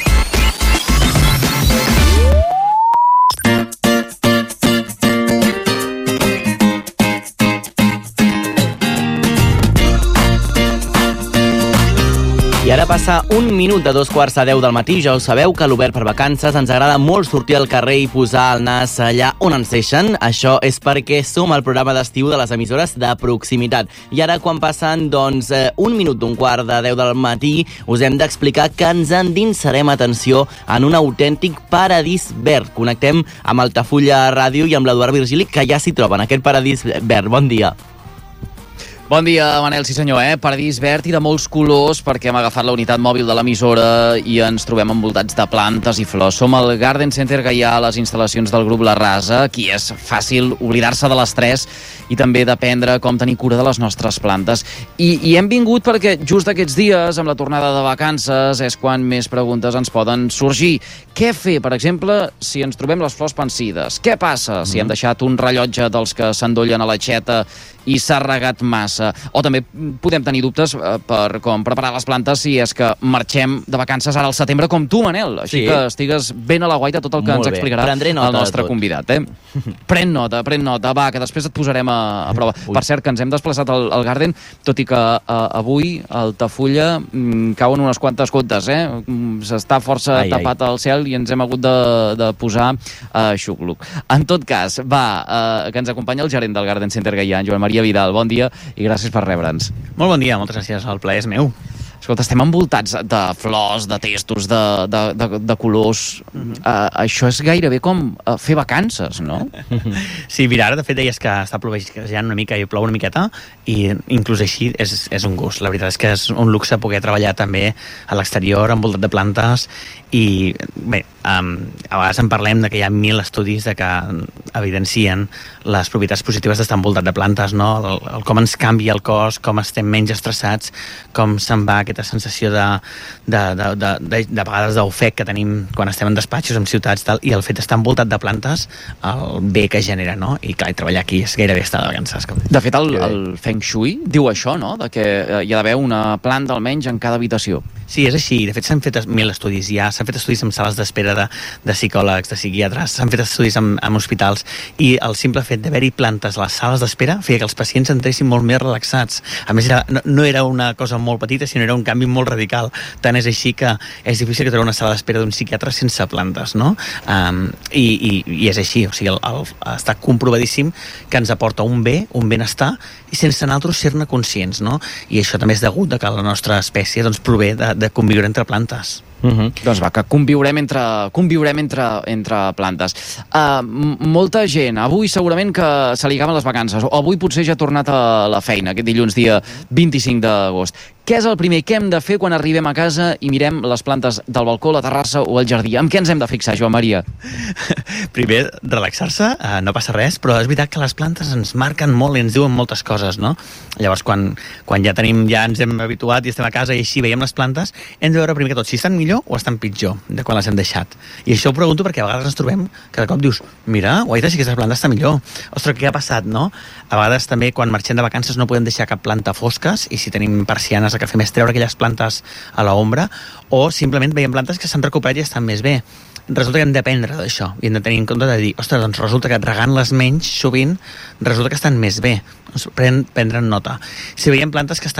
I ara passa un minut de 2:45 del matí. Ja ho sabeu que a l'Obert per Vacances ens agrada molt sortir al carrer i posar el nas allà on ens deixen. Això és perquè som el programa d'estiu de les emissores de proximitat. I ara, quan passen un minut d'un quart de 10 del matí, us hem d'explicar que ens endinsarem, atenció, en un autèntic paradís verd. Connectem amb Altafulla Ràdio i amb l'Eduard Virgili, que ja s'hi troben, aquest paradís verd. Bon dia. Bon dia, Manel, sí senyor, paradís verd i de molts colors, perquè hem agafat la unitat mòbil de l'emissora i ens trobem envoltats de plantes i flors. Som al Garden Center Gaià, a les instal·lacions del grup La Rasa. Aquí és fàcil oblidar-se de l'estrès i també d'aprendre com tenir cura de les nostres plantes. I hem vingut perquè just aquests dies, amb la tornada de vacances, és quan més preguntes ens poden sorgir. Què fer, per exemple, si ens trobem les flors pansides? Què passa si hem deixat un rellotge dels que s'endollen a l'aixeta i s'ha regat massa? O també podem tenir dubtes per com preparar les plantes si és que marxem de vacances ara al setembre com tu, Manel. Així que estigues ben a la guaita tot el que ens explicarà el nostre convidat. Pren nota, va, que després et posarem a prova. Per cert, que ens hem desplaçat al Garden, tot i que avui a Altafulla cauen unes quantes gotes, s'està força tapat al cel i ens hem hagut de posar xucluc. En tot cas, va, que ens acompanya el gerent del Garden Center Gaià, Joan Maria Vidal. Bon dia i gràcies per rebre'ns. Molt bon dia, moltes gràcies, el plaer és meu. Escolta, estem envoltats de flors, de testos, de colors. Això és gairebé com fer vacances, no? Sí, mira, ara de fet deies que està plovejant una mica i plou una miqueta, i inclús així és un gust. La veritat és que és un luxe poder treballar també a l'exterior, envoltat de plantes, i bé, a vegades en parlem de que hi ha 1000 estudis de que evidencien les propietats positives d'estar envoltat de plantes, no? El com ens canvia el cos, com estem menys estressats, com se'n va aquesta sensació de vegades d'ofec que tenim quan estem en despatxos, en ciutats, tal, i el fet d'estar envoltat de plantes, el bé que genera, no? I clar, treballar aquí és gairebé estar de vacances. De fet, el Feng Shui diu això, no? De que hi ha d'haver una planta almenys en cada habitació. Sí, és així. De fet, s'han fet 1000 estudis. Ja s'han fet estudis en sales d'espera de psicòlegs, de psiquiatres, s'han fet estudis en hospitals, i el simple fet d'haver-hi plantes a les sales d'espera feia que els pacients entressin molt més relaxats. A més, no era una cosa molt petita, sinó era un canvi molt radical. Tant és així que és difícil que trobar una sala d'espera d'un psiquiatre sense plantes, no? I és així, o sigui, està comprovadíssim que ens aporta un bé, un benestar, i sense nosaltres ser-ne conscients, no? I això també és degut que la nostra espècie prové de conviure entre plantes. Doncs va, que conviurem entre plantes. Molta gent, avui segurament que se li acaben les vacances, o avui potser ja ha tornat a la feina, aquest dilluns dia 25 d'agost. Què és el primer que hem de fer quan arribem a casa i mirem les plantes del balcó, la terrassa o el jardí? Amb què ens hem de fixar, Joan Maria? Primer, relaxar-se, no passa res, però és veritat que les plantes ens marquen molt i ens diuen moltes coses, no? Llavors, quan ja ens hem habituat i estem a casa i així veiem les plantes, hem de veure primer que tot si estan millor o estan pitjor de quan les hem deixat. I això ho pregunto perquè a vegades ens trobem que de cop dius, mira, guaita, si aquesta planta està millor. Ostres, què ha passat, no? A vegades també quan marxem de vacances no podem deixar cap planta fosques i si tenim persianes que fem és treure aquelles plantes a l'ombra o simplement veiem plantes que s'han recuperat i estan més bé. Resulta que hem d'aprendre d'això i hem de tenir en compte de dir, ostres, doncs resulta que regant-les menys sovint resulta que estan més bé. Doncs prendre'n nota. Si veiem plantes que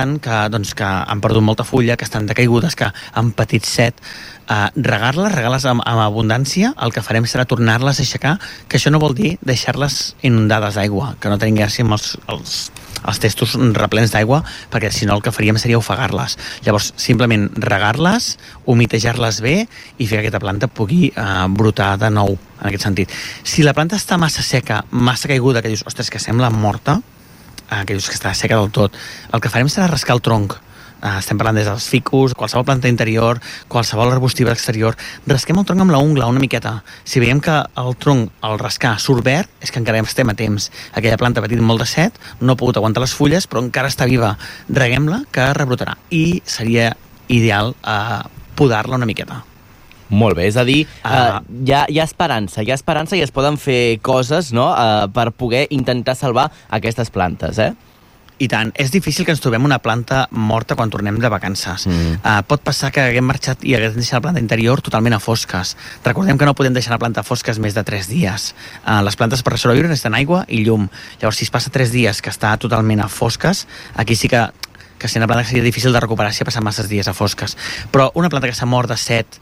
han perdut molta fulla, que estan decaigudes, que han patit set, regar-les amb abundància, el que farem serà tornar-les a aixecar, que això no vol dir deixar-les inundades d'aigua, que no tenim gràcia amb els testos replens d'aigua, perquè si no el que faríem seria ofegar-les. Llavors, simplement regar-les, humitejar-les bé i fer que aquesta planta pugui brotar de nou, en aquest sentit. Si la planta està massa seca, massa caiguda, que dius, ostres, que sembla morta, que dius que està seca del tot, el que farem serà rascar el tronc. Estem parlant des dels ficus, qualsevol planta interior, qualsevol arbustiva exterior. Rasquem el tronc amb la ungla una miqueta. Si veiem que el tronc, al rascar, surt verd, és que encara estem a temps. Aquella planta ha patit molt de set, no ha pogut aguantar les fulles, però encara està viva. Reguem-la, que rebrotarà. I seria ideal podar-la una miqueta. Molt bé, és a dir, hi ha esperança i es poden fer coses, no?, per poder intentar salvar aquestes plantes, I tant. És difícil que ens trobem una planta morta quan tornem de vacances. Pot passar que haguem marxat i haguem deixat la planta interior totalment a fosques. Recordem que no podem deixar la planta a fosques més de 3 dies. Les plantes per sobreviure necessiten aigua i llum. Llavors, si es passa 3 dies que està totalment a fosques, aquí sí que si una planta seria difícil de recuperar si ha passat masses dies a fosques. Però una planta que s'ha mort de set,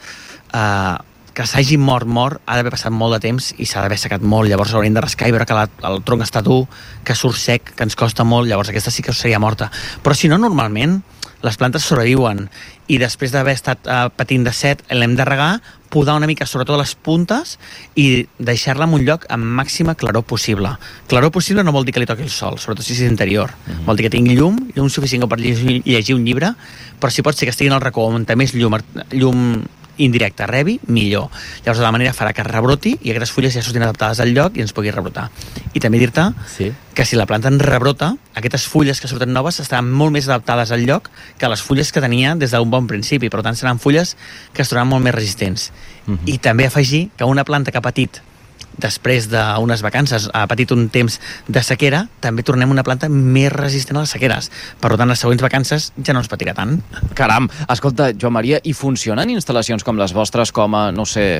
que s'hagi mort, ha d'haver passat molt de temps i s'ha d'haver secat molt, llavors hauríem de rascar i veure que el tronc està dur, que surt sec, que ens costa molt, llavors aquesta sí que seria morta. Però si no, normalment les plantes sobreviuen i després d'haver estat patint de set l'hem de regar, podar una mica sobretot les puntes i deixar-la en un lloc amb màxima claror possible. Claror possible no vol dir que li toqui el sol, sobretot si és interior. Vol dir que tingui llum suficient per llegir un llibre, però si pot ser que estigui en el racó on més llum indirecte rebi, millor. Llavors, de la manera farà que rebroti i aquestes fulles ja surtin adaptades al lloc i ens pugui rebrotar. I també dir-te que si la planta en rebrota, aquestes fulles que surten noves estaran molt més adaptades al lloc que les fulles que tenia des d'un bon principi. Per tant, seran fulles que es trobaran molt més resistents. I també afegir que una planta que ha patit després d'unes vacances, ha patit un temps de sequera, també tornem una planta més resistent a les sequeres. Per tant, les següents vacances ja no ens patirà tant. Caram, escolta, Joan Maria, i funcionen instal·lacions com les vostres, com a, no sé,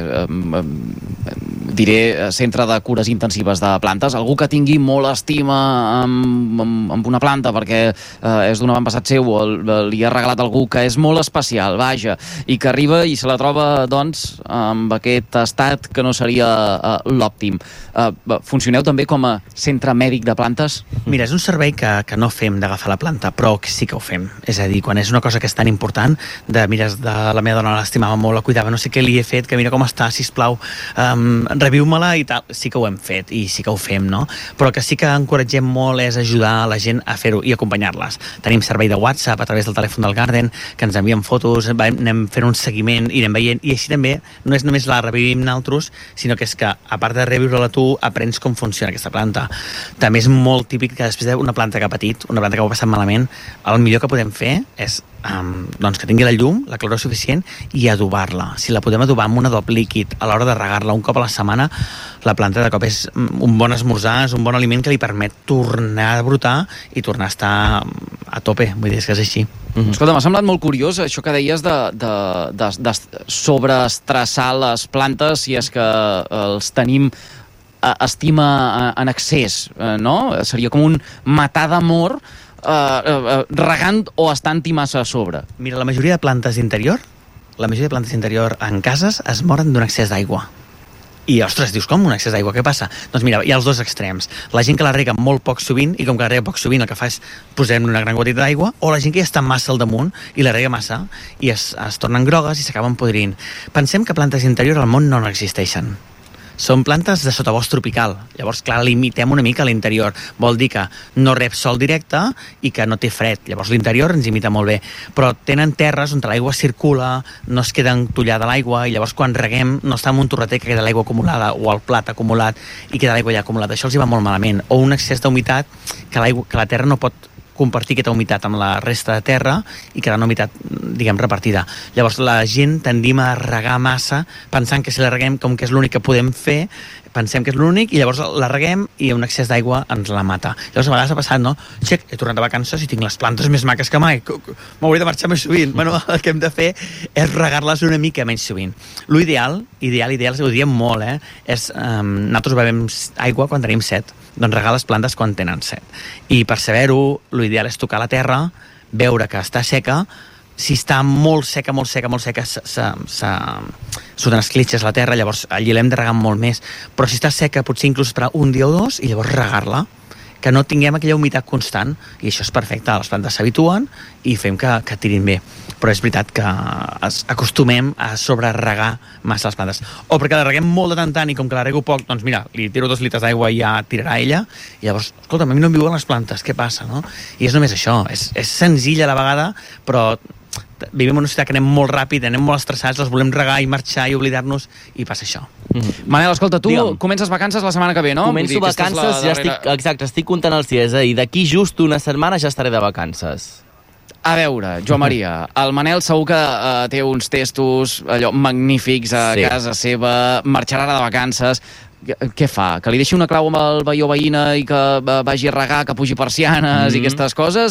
centre de cures intensives de plantes? Algú que tingui molt estima amb una planta perquè és d'un avantpassat seu o li ha regalat algú que és molt especial, vaja, i que arriba i se la troba, doncs, amb aquest estat que no seria òptim. Funcioneu també com a centre mèdic de plantes? Mira, és un servei que no fem d'agafar la planta, però que sí que ho fem. És a dir, quan és una cosa que és tan important, mira, la meva dona l'estimava molt, la cuidava, no sé què li he fet, que mira com està, sisplau, reviu-me-la i tal. Sí que ho hem fet i sí que ho fem, no? Però que sí que encoratgem molt és ajudar la gent a fer-ho i acompanyar-les. Tenim servei de WhatsApp a través del telèfon del Garden, que ens envien fotos, anem fent un seguiment i anem veient, i així també no és només la revivim naltros, sinó que és que, a part de reviure-la tu, aprens com funciona aquesta planta. També és molt típic que després d'una planta que ha patit, una planta que ho ha passat malament, el millor que podem fer és que tingui la llum, la claror suficient i adobar-la. Si la podem adobar amb un adob líquid a l'hora de regar-la un cop a la setmana, la planta de cop és un bon esmorzar, és un bon aliment que li permet tornar a brotar i tornar a estar a tope. Vull dir, és que és així. Escolta, m'ha semblat molt curiós això que deies de sobreestressar les plantes si és que els tenim estima en excés, no? Seria com un matar d'amor regant o estant-hi massa a sobre. Mira, la majoria de plantes d'interior en cases es moren d'un excés d'aigua. I, ostres, dius, com un excés d'aigua? Què passa? Doncs mira, hi ha els dos extrems. La gent que la rega molt poc sovint, i com que la rega poc sovint el que fa és posem una gran quantitat d'aigua, o la gent que ja està massa al damunt i la rega massa i es tornen grogues i s'acaben podrint. Pensem que plantes interiors al món no existeixen. Són plantes de sotabosc tropical. Llavors, clar, limitem una mica l'interior. Vol dir que no rep sol directe i que no té fred. Llavors, l'interior ens imita molt bé. Però tenen terres on l'aigua circula, no es queda entollada l'aigua, i llavors quan reguem no està en un torreter que queda l'aigua acumulada o el plat acumulat i queda l'aigua ja acumulada. Això els hi va molt malament. O un excés d'humitat que la terra no pot compartir aquesta humitat amb la resta de terra i quedar una humitat, diguem, repartida. Llavors la gent tendim a regar massa pensant que si la reguem, com que és l'únic que podem fer, pensem que és l'únic i llavors la reguem i un excés d'aigua ens la mata. Llavors a vegades ha passat, no? Xec, he tornat de vacances i tinc les plantes més maques que mai. M'hauré de marxar més sovint. Bueno, el que hem de fer és regar-les una mica menys sovint. L'ideal, ho diem molt, és nosaltres bevem aigua quan tenim set. Doncs regar les plantes quan tenen set. I per saber-ho, l'ideal és tocar la terra, veure que està seca. Si està molt seca, surten escletxes a la terra, llavors allí l'hem de regar molt més. Però si està seca, potser inclús esperar un dia o dos i llavors regar-la, que no tinguem aquella humitat constant, i això és perfecte, les plantes s'habituen i fem que tirin bé. Però és veritat que acostumem a sobreregar massa les plantes. O perquè la reguem molt de tant en tant i com que la rego poc, doncs mira, li tiro 2 litres d'aigua i ja tirarà ella, i llavors, escolta, a mi no em viuen les plantes, què passa, no? I és només això, és senzill a la vegada, però vivim en una ciutat que anem molt ràpid, anem molt estressats, les volem regar i marxar i oblidar-nos, i passa això. Manel, escolta, tu comences vacances la setmana que ve, no? Començo vacances, estic comptant els dies, i d'aquí just una setmana ja estaré de vacances. A veure, Joan Maria, el Manel segur que té uns testos allò magnífics a casa seva, marxarà ara de vacances. Què fa? Que li deixi una clau amb el veí o veïna i que vagi a regar, que pugi persianes i aquestes coses?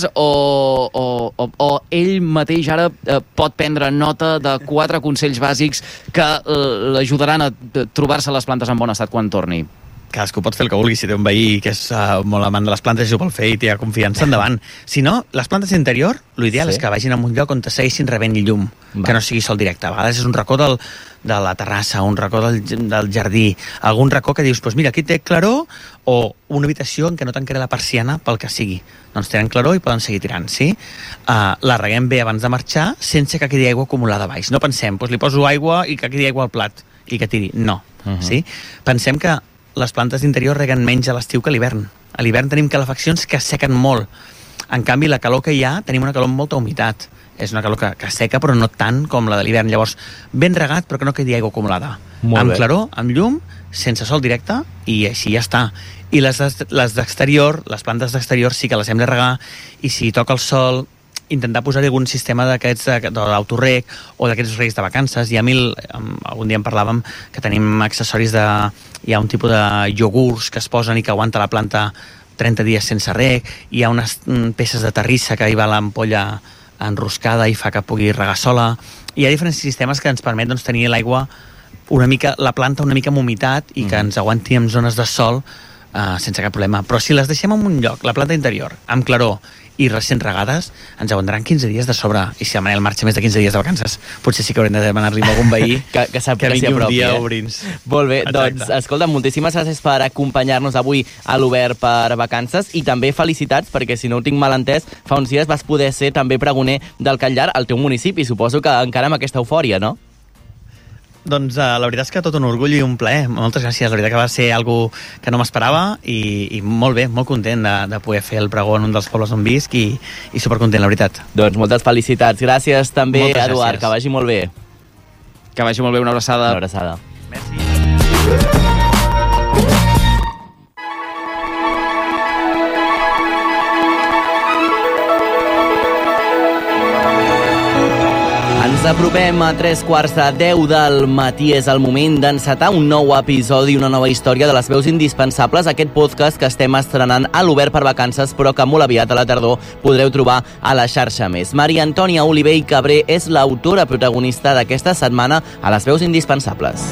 O ell mateix ara pot prendre nota de 4 consells bàsics que l'ajudaran a trobar-se les plantes en bon estat quan torni? Cadascú pot fer el que vulgui. Si té un veí que és molt amant de les plantes i ho vol fer i té confiança, endavant. Si no, les plantes d'interior, l'ideal és que vagin a un lloc on segueixin rebent llum, que no sigui sol directe. A vegades és un racó de la terrassa, un racó del jardí, algun racó que dius, doncs mira, aquí té claror, o una habitació en què no tancaré la persiana pel que sigui. Doncs tenen claror i poden seguir tirant, sí? La reguem bé abans de marxar sense que quedi aigua acumulada a baix. No pensem, doncs li poso aigua i que quedi aigua al plat i que tiri. No, sí? Pensem que les plantes d'interior reguen menys a l'estiu que a l'hivern. A l'hivern tenim calefaccions que sequen molt. En canvi, la calor que hi ha, tenim una calor amb molta humitat. És una calor que seca, però no tant com la de l'hivern. Llavors, ben regat, però que no quedi aigua acumulada. Amb claror, amb llum, sense sol directe, i així ja està. I les d'exterior, les plantes d'exterior sí que les hem de regar, i si toca el sol, intentar posar-hi algun sistema d'aquests d'autorreg o d'aquests regs de vacances. Algun dia en parlàvem que tenim accessoris hi ha un tipus de iogurts que es posen i que aguanta la planta 30 dies sense reg, hi ha unes peces de terrissa que hi va l'ampolla enroscada i fa que pugui regar sola. Hi ha diferents sistemes que ens permet tenir l'aigua la planta una mica amb humitat i que ens aguanti en zones de sol sense cap problema. Però si les deixem en un lloc, la planta interior, amb claror i recent regades, ens aguantaran 15 dies de sobre. I si el Manel marxa més de 15 dies de vacances, potser sí que haurem de demanar-li a algun veí que vingui un dia a obrir-nos. Molt bé, doncs, escolta, moltíssimes gràcies per acompanyar-nos avui a l'Obert per Vacances, i també felicitats, perquè si no ho tinc mal entès, fa uns dies vas poder ser també pregoner del Catllar al teu municipi, suposo que encara amb aquesta eufòria, no? Doncs la veritat és que tot un orgull i un plaer. Moltes gràcies. La veritat que va ser algo que no m'esperava i molt bé, molt content de poder fer el pregó en un dels pobles on visc i supercontent, la veritat. Doncs moltes felicitats. Gràcies també, Eduard. Que vagi molt bé. Que vagi molt bé. Una abraçada. Una abraçada. Merci. Ens apropem a 3:15 del matí. És el moment d'encetar un nou episodi, una nova història de les veus indispensables, aquest podcast que estem estrenant a l'Obert per Vacances, però que molt aviat a la tardor podreu trobar a la xarxa més. Maria Antònia Oliver i Cabré és l'autora protagonista d'aquesta setmana a les veus indispensables.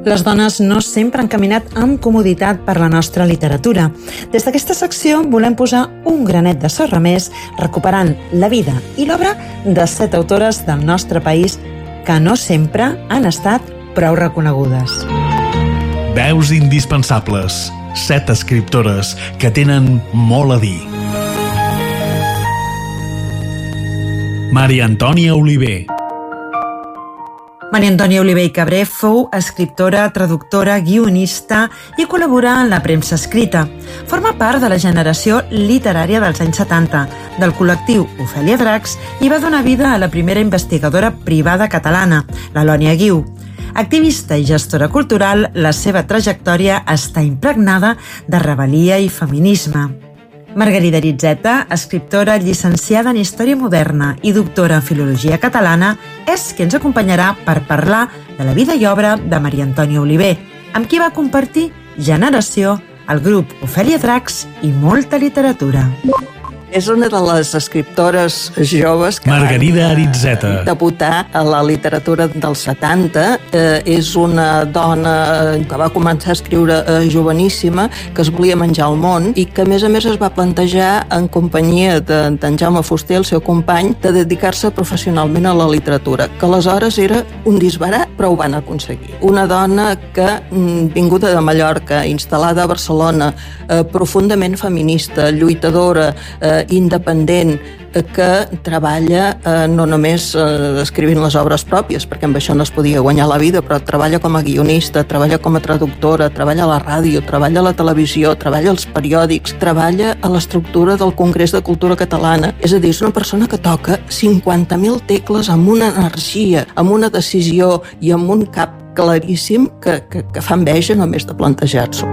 Les dones no sempre han caminat amb comoditat per la nostra literatura. Des d'aquesta secció volem posar un granet de sorra més, recuperant la vida i l'obra de 7 autores del nostre país que no sempre han estat prou reconegudes. Veus indispensables. 7 escriptores que tenen molt a dir. Maria Antònia Oliver. Maria Antònia Oliver i Cabré fou escriptora, traductora, guionista i col·labora en la premsa escrita. Forma part de la generació literària dels anys 70, del col·lectiu Ofèlia Dracs, i va donar vida a la primera investigadora privada catalana, l'Elònia Guiu. Activista i gestora cultural, la seva trajectòria està impregnada de rebel·lia i feminisme. Margarida Aritzeta, escriptora llicenciada en Història Moderna i doctora en Filologia Catalana, és qui ens acompanyarà per parlar de la vida i obra de Maria Antònia Oliver, amb qui va compartir generació, el grup Ofèlia Dracs i molta literatura. És una de les escriptores joves que Margarida Aritzeta. Debutar a la literatura dels 70. És una dona que va començar a escriure joveníssima, que es volia menjar el món i que a més es va plantejar en companyia d'en Jaume Fuster, el seu company, de dedicar-se professionalment a la literatura, que aleshores era un disbarat, però ho van aconseguir. Una dona que, vinguda de Mallorca, instal·lada a Barcelona, profundament feminista, lluitadora, independent, que treballa no només escrivint les obres pròpies, perquè amb això no es podia guanyar la vida, però treballa com a guionista, treballa com a traductora, treballa a la ràdio, treballa a la televisió, treballa als periòdics, treballa a l'estructura del Congrés de Cultura Catalana. És a dir, és una persona que toca 50.000 tecles amb una energia, amb una decisió i amb un cap claríssim que fa enveja només de plantejar-s'ho.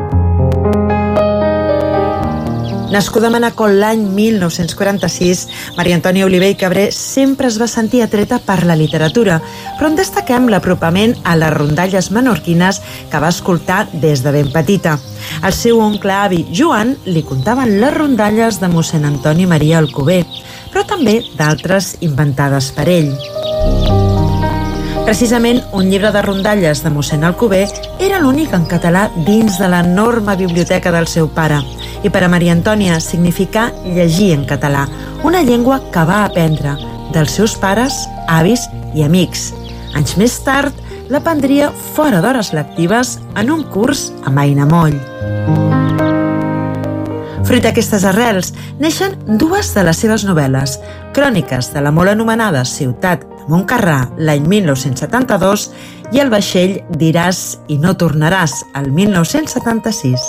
Nascuda a Manacor l'any 1946, Maria Antònia Oliver i Cabré sempre es va sentir atreta per la literatura, però en destaquem l'apropament a les rondalles menorquines que va escoltar des de ben petita. El seu oncle avi, Joan, li contaven les rondalles de mossèn Antoni Maria Alcover, però també d'altres inventades per ell. Precisament, un llibre de rondalles de mossèn Alcover era l'únic en català dins de l'enorme biblioteca del seu pare. I per a Maria Antònia significa llegir en català, una llengua que va aprendre dels seus pares, avis i amics. Anys més tard, l'aprendria fora d'hores lectives en un curs a Mainamoll. Fruit d'aquestes arrels, neixen 2 de les seves novel·les, Cròniques de la molt anomenada ciutat de Montcarrà l'any 1972 i El vaixell diràs i no tornaràs el 1976.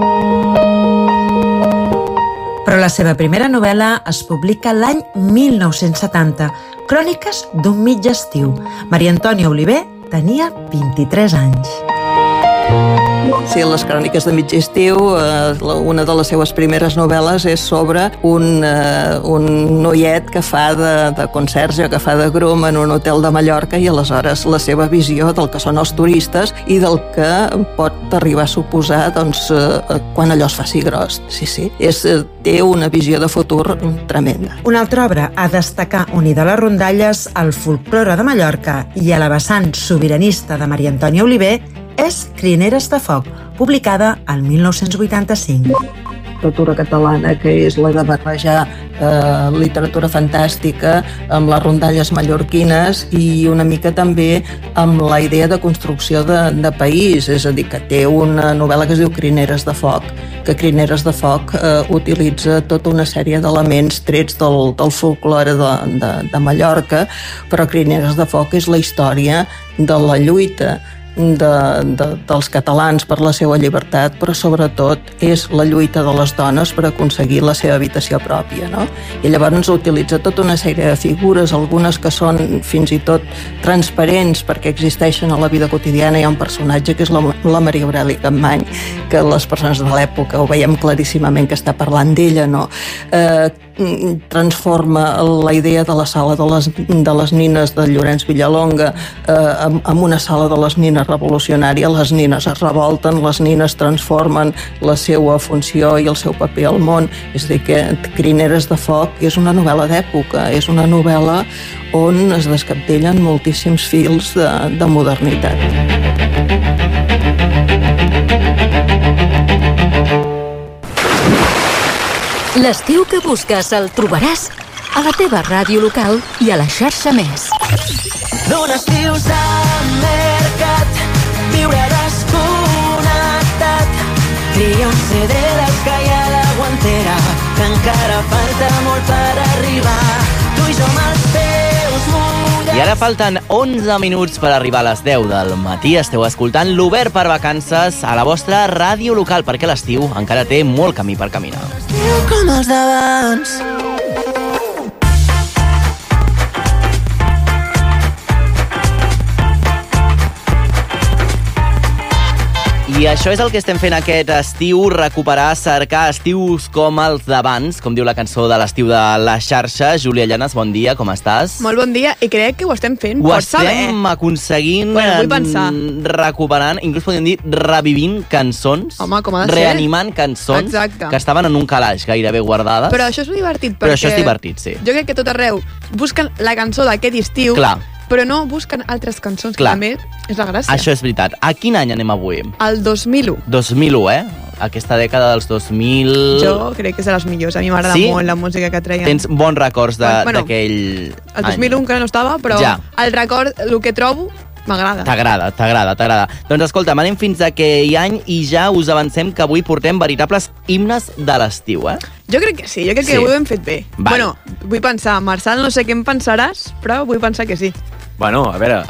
Però la seva primera novel·la es publica l'any 1970, Cròniques d'un mig estiu. Maria Antònia Oliver tenia 23 anys. Sí, les Cròniques de mig estiu, una de les seves primeres novel·les és sobre un noiet que fa de conserge, que fa de grom en un hotel de Mallorca, i aleshores la seva visió del que són els turistes i del que pot arribar a suposar quan allò es faci gros. Sí, té una visió de futur tremenda. Una altra obra a destacar unida a les rondalles, al folklore de Mallorca i a la vessant sobiranista de Maria Antònia Oliver, és Crineres de foc, publicada el 1985. Literatura catalana, que és la de barrejar literatura fantàstica amb les rondalles mallorquines i una mica també amb la idea de construcció de país, és a dir, que té una novel·la que es diu Crineres de foc, que Crineres de foc utilitza tota una sèrie d'elements trets del folklore de Mallorca, però Crineres de foc és la història de la lluita dels catalans per la seva llibertat, però sobretot és la lluita de les dones per aconseguir la seva habitació pròpia, no? I llavors utilitza tota una sèrie de figures, algunes que són fins i tot transparents perquè existeixen a la vida quotidiana. Hi ha un personatge que és la Maria Aurèlia Capmany, que les persones de l'època ho veiem claríssimament que està parlant d'ella, no? Transforma la idea de la sala de les nines de Llorenç Villalonga en una sala de les nines revolucionària. Les nines es revolten, les nines transformen la seva funció i el seu paper al món. És a dir, que Crineres de foc és una novel·la d'època, és una novel·la on es descaptellen moltíssims fils de modernitat. L'estiu que busques el trobaràs a la teva ràdio local i a la xarxa Més. D'un estiu al mercat, viure desconnectat. Tria un CD dels que hi ha a la guantera, que encara falta molt per arribar. Tu i jo amb els peus mullats. I ara falten 11 minuts per arribar a les 10 del matí. Esteu escoltant l'Obert per Vacances a la vostra ràdio local, perquè l'estiu encara té molt camí per caminar. Estiu com els d'abans. I això és el que estem fent aquest estiu, recuperar, cercar estius com els d'abans, com diu la cançó de l'estiu de la xarxa. Júlia Llanes, bon dia, com estàs? Molt bon dia, i crec que ho estem fent força bé. Ho estem aconseguint, vull pensar. Recuperant, inclús podríem dir revivint cançons, home, com ha de ser. Reanimant cançons. Exacte. Que estaven en un calaix gairebé guardades. Però això és divertit, Però això és divertit, sí. Jo crec que tot arreu busquen la cançó d'aquest estiu, Clar. però no busquen altres cançons, Clar. que també és la gràcia. Això és veritat. A quin any anem avui? El 2001. 2001, Aquesta dècada dels 2000... Jo crec que és de les millors. A mi m'agrada molt la música que treien. Tens bons records d'aquell El 2001 encara no estava, però ja. El record, el que trobo, m'agrada. T'agrada. Doncs escolta, anem fins a aquell any i ja us avancem que avui portem veritables himnes de l'estiu, Jo crec que sí, jo crec que ho hem fet bé. Val. Bueno, vull pensar, Marçal, no sé què em pensaràs, però vull pensar que sí. Bueno, a veure,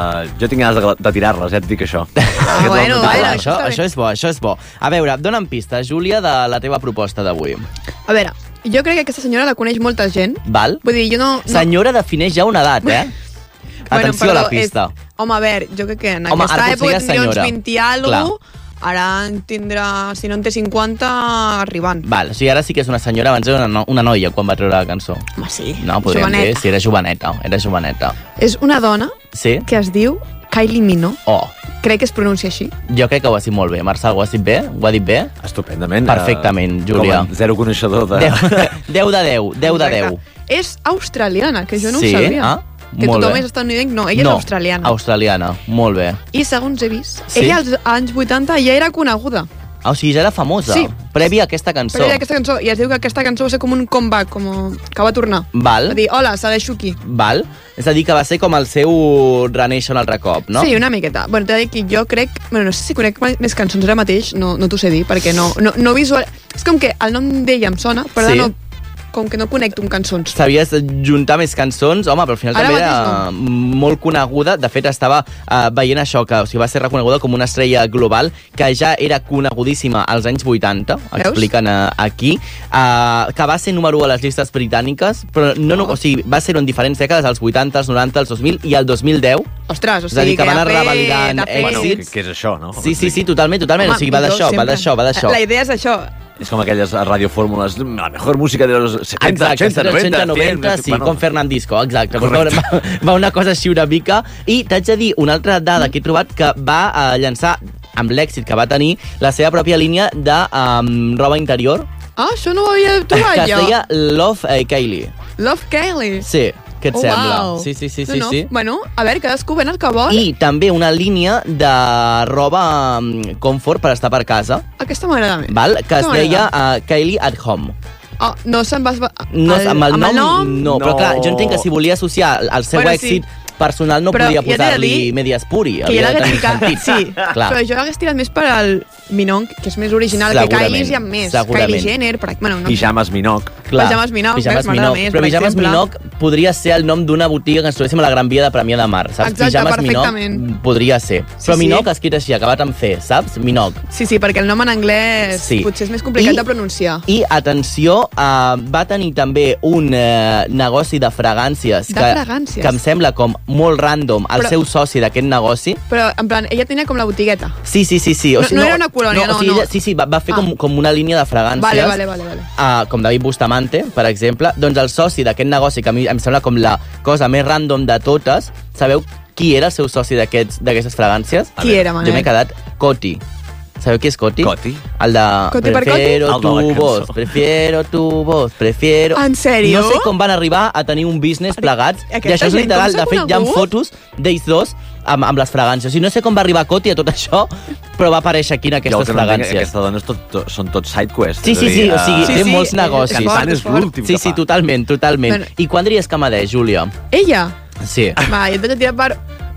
jo tinc ganes de tirar-les, et dic això. Bueno, això és bo. A veure, dona'm pista, Júlia, de la teva proposta d'avui. A veure, jo crec que aquesta senyora la coneix molta gent. Val? Vull dir, jo no... Senyora defineix ja una edat, Atenció a la pista. Home, a veure, jo crec que en aquesta època tindria uns 20 i alguna cosa, ara en tindrà, si no en té 50, arribant. Val, o sigui, ara sí que és una senyora, abans era una noia quan va treure la cançó. Home, sí. No, podríem dir, sí, era joveneta. És una dona que es diu Kylie Minogue. Oh. Crec que es pronuncia així. Jo crec que ho has dit molt bé. Marçal, ho has dit bé? Ho ha dit bé? Estupendament. Perfectament, Júlia. Com a zero coneixedor de... 10 de 10, 10 de 10. És australiana, que jo no ho sabia. Que tothom és estadounidenc, no, ella és australiana. Australiana, molt bé. I segons he vist, ella als anys 80 ja era coneguda. O sigui, ja era famosa, prèvia a aquesta cançó. Prèvia a aquesta cançó, i es diu que aquesta cançó va ser com un comeback, que va tornar. Val. Va dir, hola, segueixo aquí. Val. És a dir, que va ser com el seu reneixer un altre cop, no? Sí, una miqueta. Bueno, t'he de dir que jo crec... Bueno, no sé si conec més cançons ara mateix, no t'ho sé dir, perquè no visual... És com que el nom d'ella em sona, però no... com que no connecto amb cançons. Sabies juntar més cançons? Home, però al final també era molt coneguda. De fet, estava veient això, que va ser reconeguda com una estrella global, que ja era conegudíssima als anys 80, expliquen aquí, que va ser número 1 a les llistes britàniques, però o sigui, va ser en diferents dècades, als 80, als 90, als 2000 i al 2010. Ostres, o sigui, és a dir, que van anar revalidant èxits. Què és això, no? Sí, totalment. O sigui, va d'això. La idea és això. És com aquelles radiofórmules, la mejor música de los 70, 80, 90... Sí, com Fernandisco, exacte. Va una cosa així una mica. I t'haig de dir una altra dada que he trobat, que va llançar, amb l'èxit que va tenir, la seva pròpia línia de roba interior. Ah, això no ho havia trobat jo. Que es deia Love Kylie. Love Kylie? Sí. Què et sembla? Wow. Sí. Bueno, a veure, cadascú ven el que vol. I també una línia de roba confort per estar per casa. Aquesta m'agrada més. Val? Que es deia Kylie at Home. Oh, no se'n va... Amb el nom? No, però clar, jo entenc que si volia associar el seu èxit personal no podia posar-li medias puri. Que ja l'hagués ficat, sí. Però jo l'hagués tirat més per al Minogue, que és més original, que Kylie hi ha més. Kylie Jenner, Pijamas Minogue. Pijamas Minogue, m'agrada més, però Pijamas Minogue podria ser el nom d'una botiga que ens trobéssim a la Gran Via de Premià de Mar, saps? Exacte, perfectament. Minogue podria ser. Però Minogue escrit així, acabat amb C, saps? Minogue. Sí, perquè el nom en anglès potser és més complicat de pronunciar. I, atenció, va tenir també un negoci de fragàncies que em sembla com molt random, el seu soci d'aquest negoci. Però, en plan, ella tenia com la botigueta. Sí. No era una colònia, no. Sí, va fer com una línia de fragàncies. Vale. Com David Bustamante, per exemple. Doncs el soci d'aquest negoci, que a mi em sembla com la cosa més random de totes, sabeu qui era el seu soci d'aquestes fragàncies? Qui era, Manel? Jo m'he quedat Coti. Sabeu qui és Coti? Coti? El de... Coti per Coti? Prefiero tu voz, prefiero tu voz, prefiero... En sèrio? No sé com van arribar a tenir un business plegats. I això és gent literal. com s'ha De fet, hi ha fotos d'ells dos amb les fragàncies. I no sé com va arribar Coti a tot això, però va aparèixer aquí en aquestes fragàncies. Aquesta dona són tots sidequests. Sí, o sigui, té molts negocis. Cantant és l'últim que fa. Sí, totalment. I quan diries que medeix, Júlia? Ella? Sí. Va, jo t'he tirat per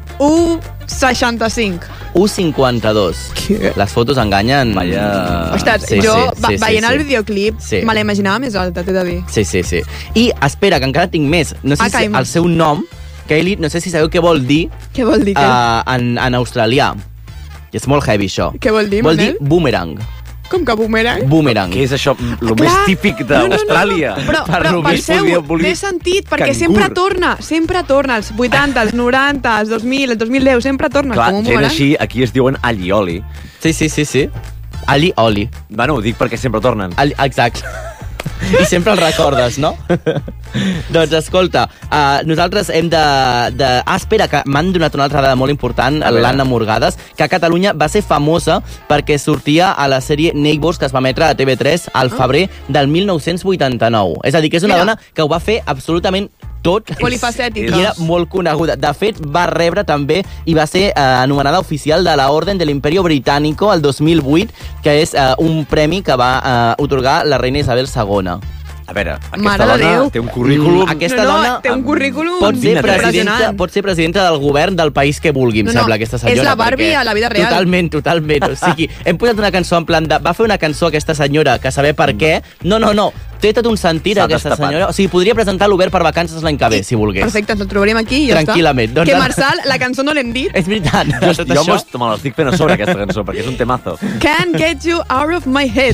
1,65. 1,52. Les fotos enganyen. Ostres, jo veient el videoclip me la imaginava més alta, t'he de dir. Sí. I espera, que encara tinc més. No sé si el seu nom, Kylie, no sé si sabeu què vol dir. Què vol dir? En australià. I és molt heavy, això. Què vol dir, Vol dir Manel? boomerang. Com que boomerang? Boomerang. Què és això? El més típic d'Austràlia. Però penseu, té sentit, perquè sempre torna, als 80, als 90, als 2000, als 2010, sempre torna. Clar, com un gent boomerang. així, aquí es diuen allioli. Sí. Ali-oli. Bueno, ho dic perquè sempre tornen. Exacte. I sempre el recordes, no? Doncs escolta, nosaltres hem de... espera, que m'han donat una altra dada molt important, l'Anna Morgades, que a Catalunya va ser famosa perquè sortia a la sèrie Neighbours, que es va emetre a TV3 al febrer del 1989. És a dir, que és una dona que ho va fer absolutament tot. Polifacètica. I era molt coneguda. De fet, va rebre també i va ser anomenada oficial de la Orden de l'Imperio Británico el 2008, que és un premi que va otorgar la reina Isabel II. A veure, aquesta dona té un currículum... Aquesta dona té un currículum pot ser presidenta del govern del país que vulgui, em sembla, aquesta senyora. És la Barbie a la vida real. Totalment. O sigui, hem posat una cançó en plan de... Va fer una cançó aquesta senyora que saber per què. No. Té tot un sentit aquesta senyora. O sigui, podria presentar l'Obert per vacances l'any que ve, si volgués. Perfecte, ens el trobarem aquí i ja està. Tranquil·lament. Que Marçal, la cançó no l'hem dit. És veritat. Jo me l'estic fent a sobre, aquesta cançó, perquè és un temazo. Can't get you out of my head.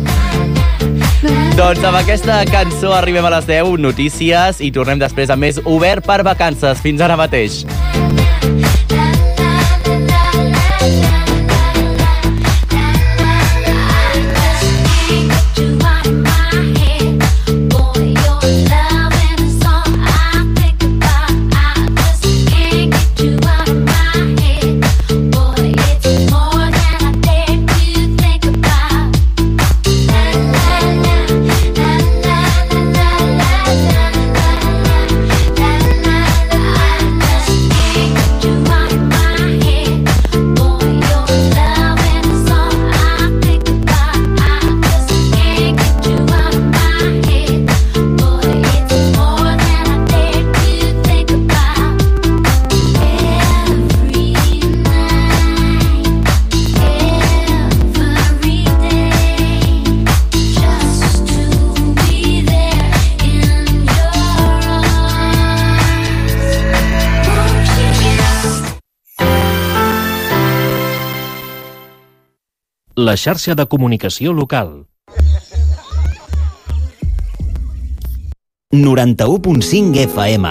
Doncs amb aquesta cançó arribem a les 10, notícies, i tornem després amb més Obert per vacances. Fins ara mateix. La xarxa de comunicació local. 91.5 FM.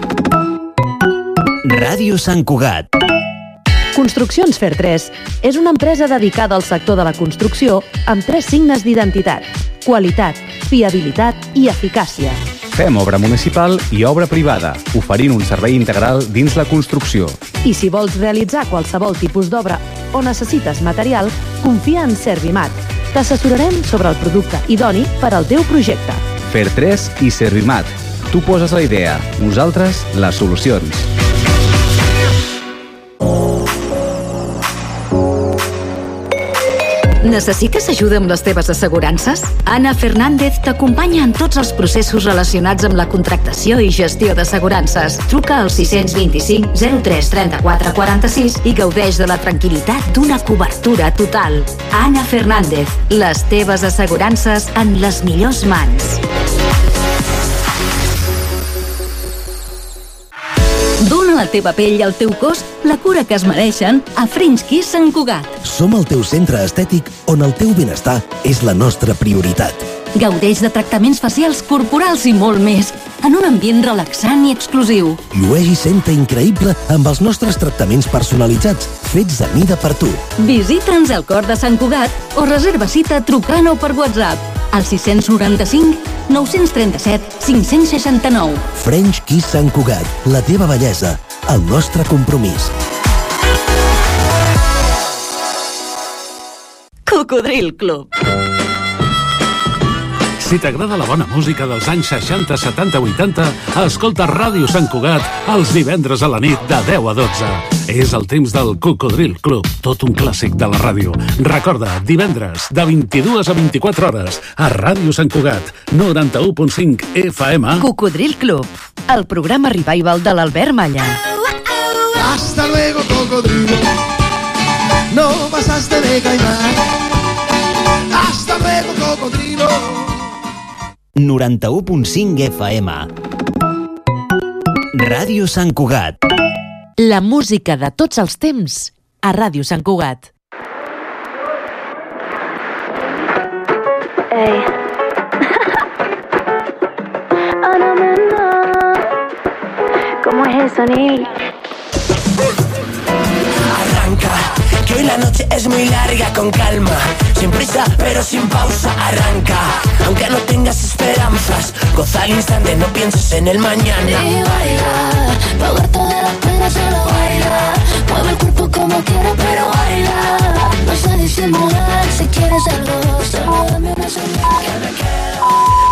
Ràdio Sant Cugat. Construccions Fer3 és una empresa dedicada al sector de la construcció amb 3 signes d'identitat: qualitat, fiabilitat i eficàcia. Fem obra municipal i obra privada, oferint un servei integral dins la construcció. I si vols realitzar qualsevol tipus d'obra o necessites material, confia en Servimat. T'assessorarem sobre el producte idoni per al teu projecte. Fer3 i Servimat. Tu poses la idea, nosaltres les solucions. Necessites ajuda amb les teves assegurances? Anna Fernández t'acompanya en tots els processos relacionats amb la contractació i gestió d'assegurances. Truca al 625 03 34 46 i gaudeix de la tranquil·litat d'una cobertura total. Anna Fernández, les teves assegurances en les millors mans. Dóna a la teva pell i al teu cos la cura que es mereixen a French Kiss Sant Cugat. Som el teu centre estètic on el teu benestar és la nostra prioritat. Gaudeix de tractaments facials, corporals i molt més, en un ambient relaxant i exclusiu. Llueix i senta increïble amb els nostres tractaments personalitzats, fets a mida per tu. Visita'ns al cor de Sant Cugat o reserva cita trucant o per WhatsApp al 695 937 569. French Kiss Sant Cugat, la teva bellesa el nostre compromís. Cocodril Club. Si t'agrada la bona música dels anys 60, 70, 80, escolta Ràdio Sant Cugat els divendres a la nit de 10 a 12. És el temps del Cocodril Club, tot un clàssic de la ràdio. Recorda, divendres, de 22 a 24 hores, a Ràdio Sant Cugat, 91.5 FM. Cocodril Club, el programa revival de l'Albert Malla. Hasta luego, cocodrilo. No pasaste de caimán. Hasta luego, cocodrilo. 91.5 FM. Ràdio Sant Cugat. La música de tots els temps a Ràdio Sant Cugat. Ey. ¿Cómo es eso, niña? Arranca, que hoy la noche es muy larga, con calma, sin prisa pero sin pausa, arranca. Aunque no tengas esperanzas, goza al instante, no pienses en el mañana. Y baila, pa' ahogar todas las penas, solo baila. Mueve el cuerpo como quieras, pero baila. No sé disimular, si quieres algo, solo dame una señal. Que me quedo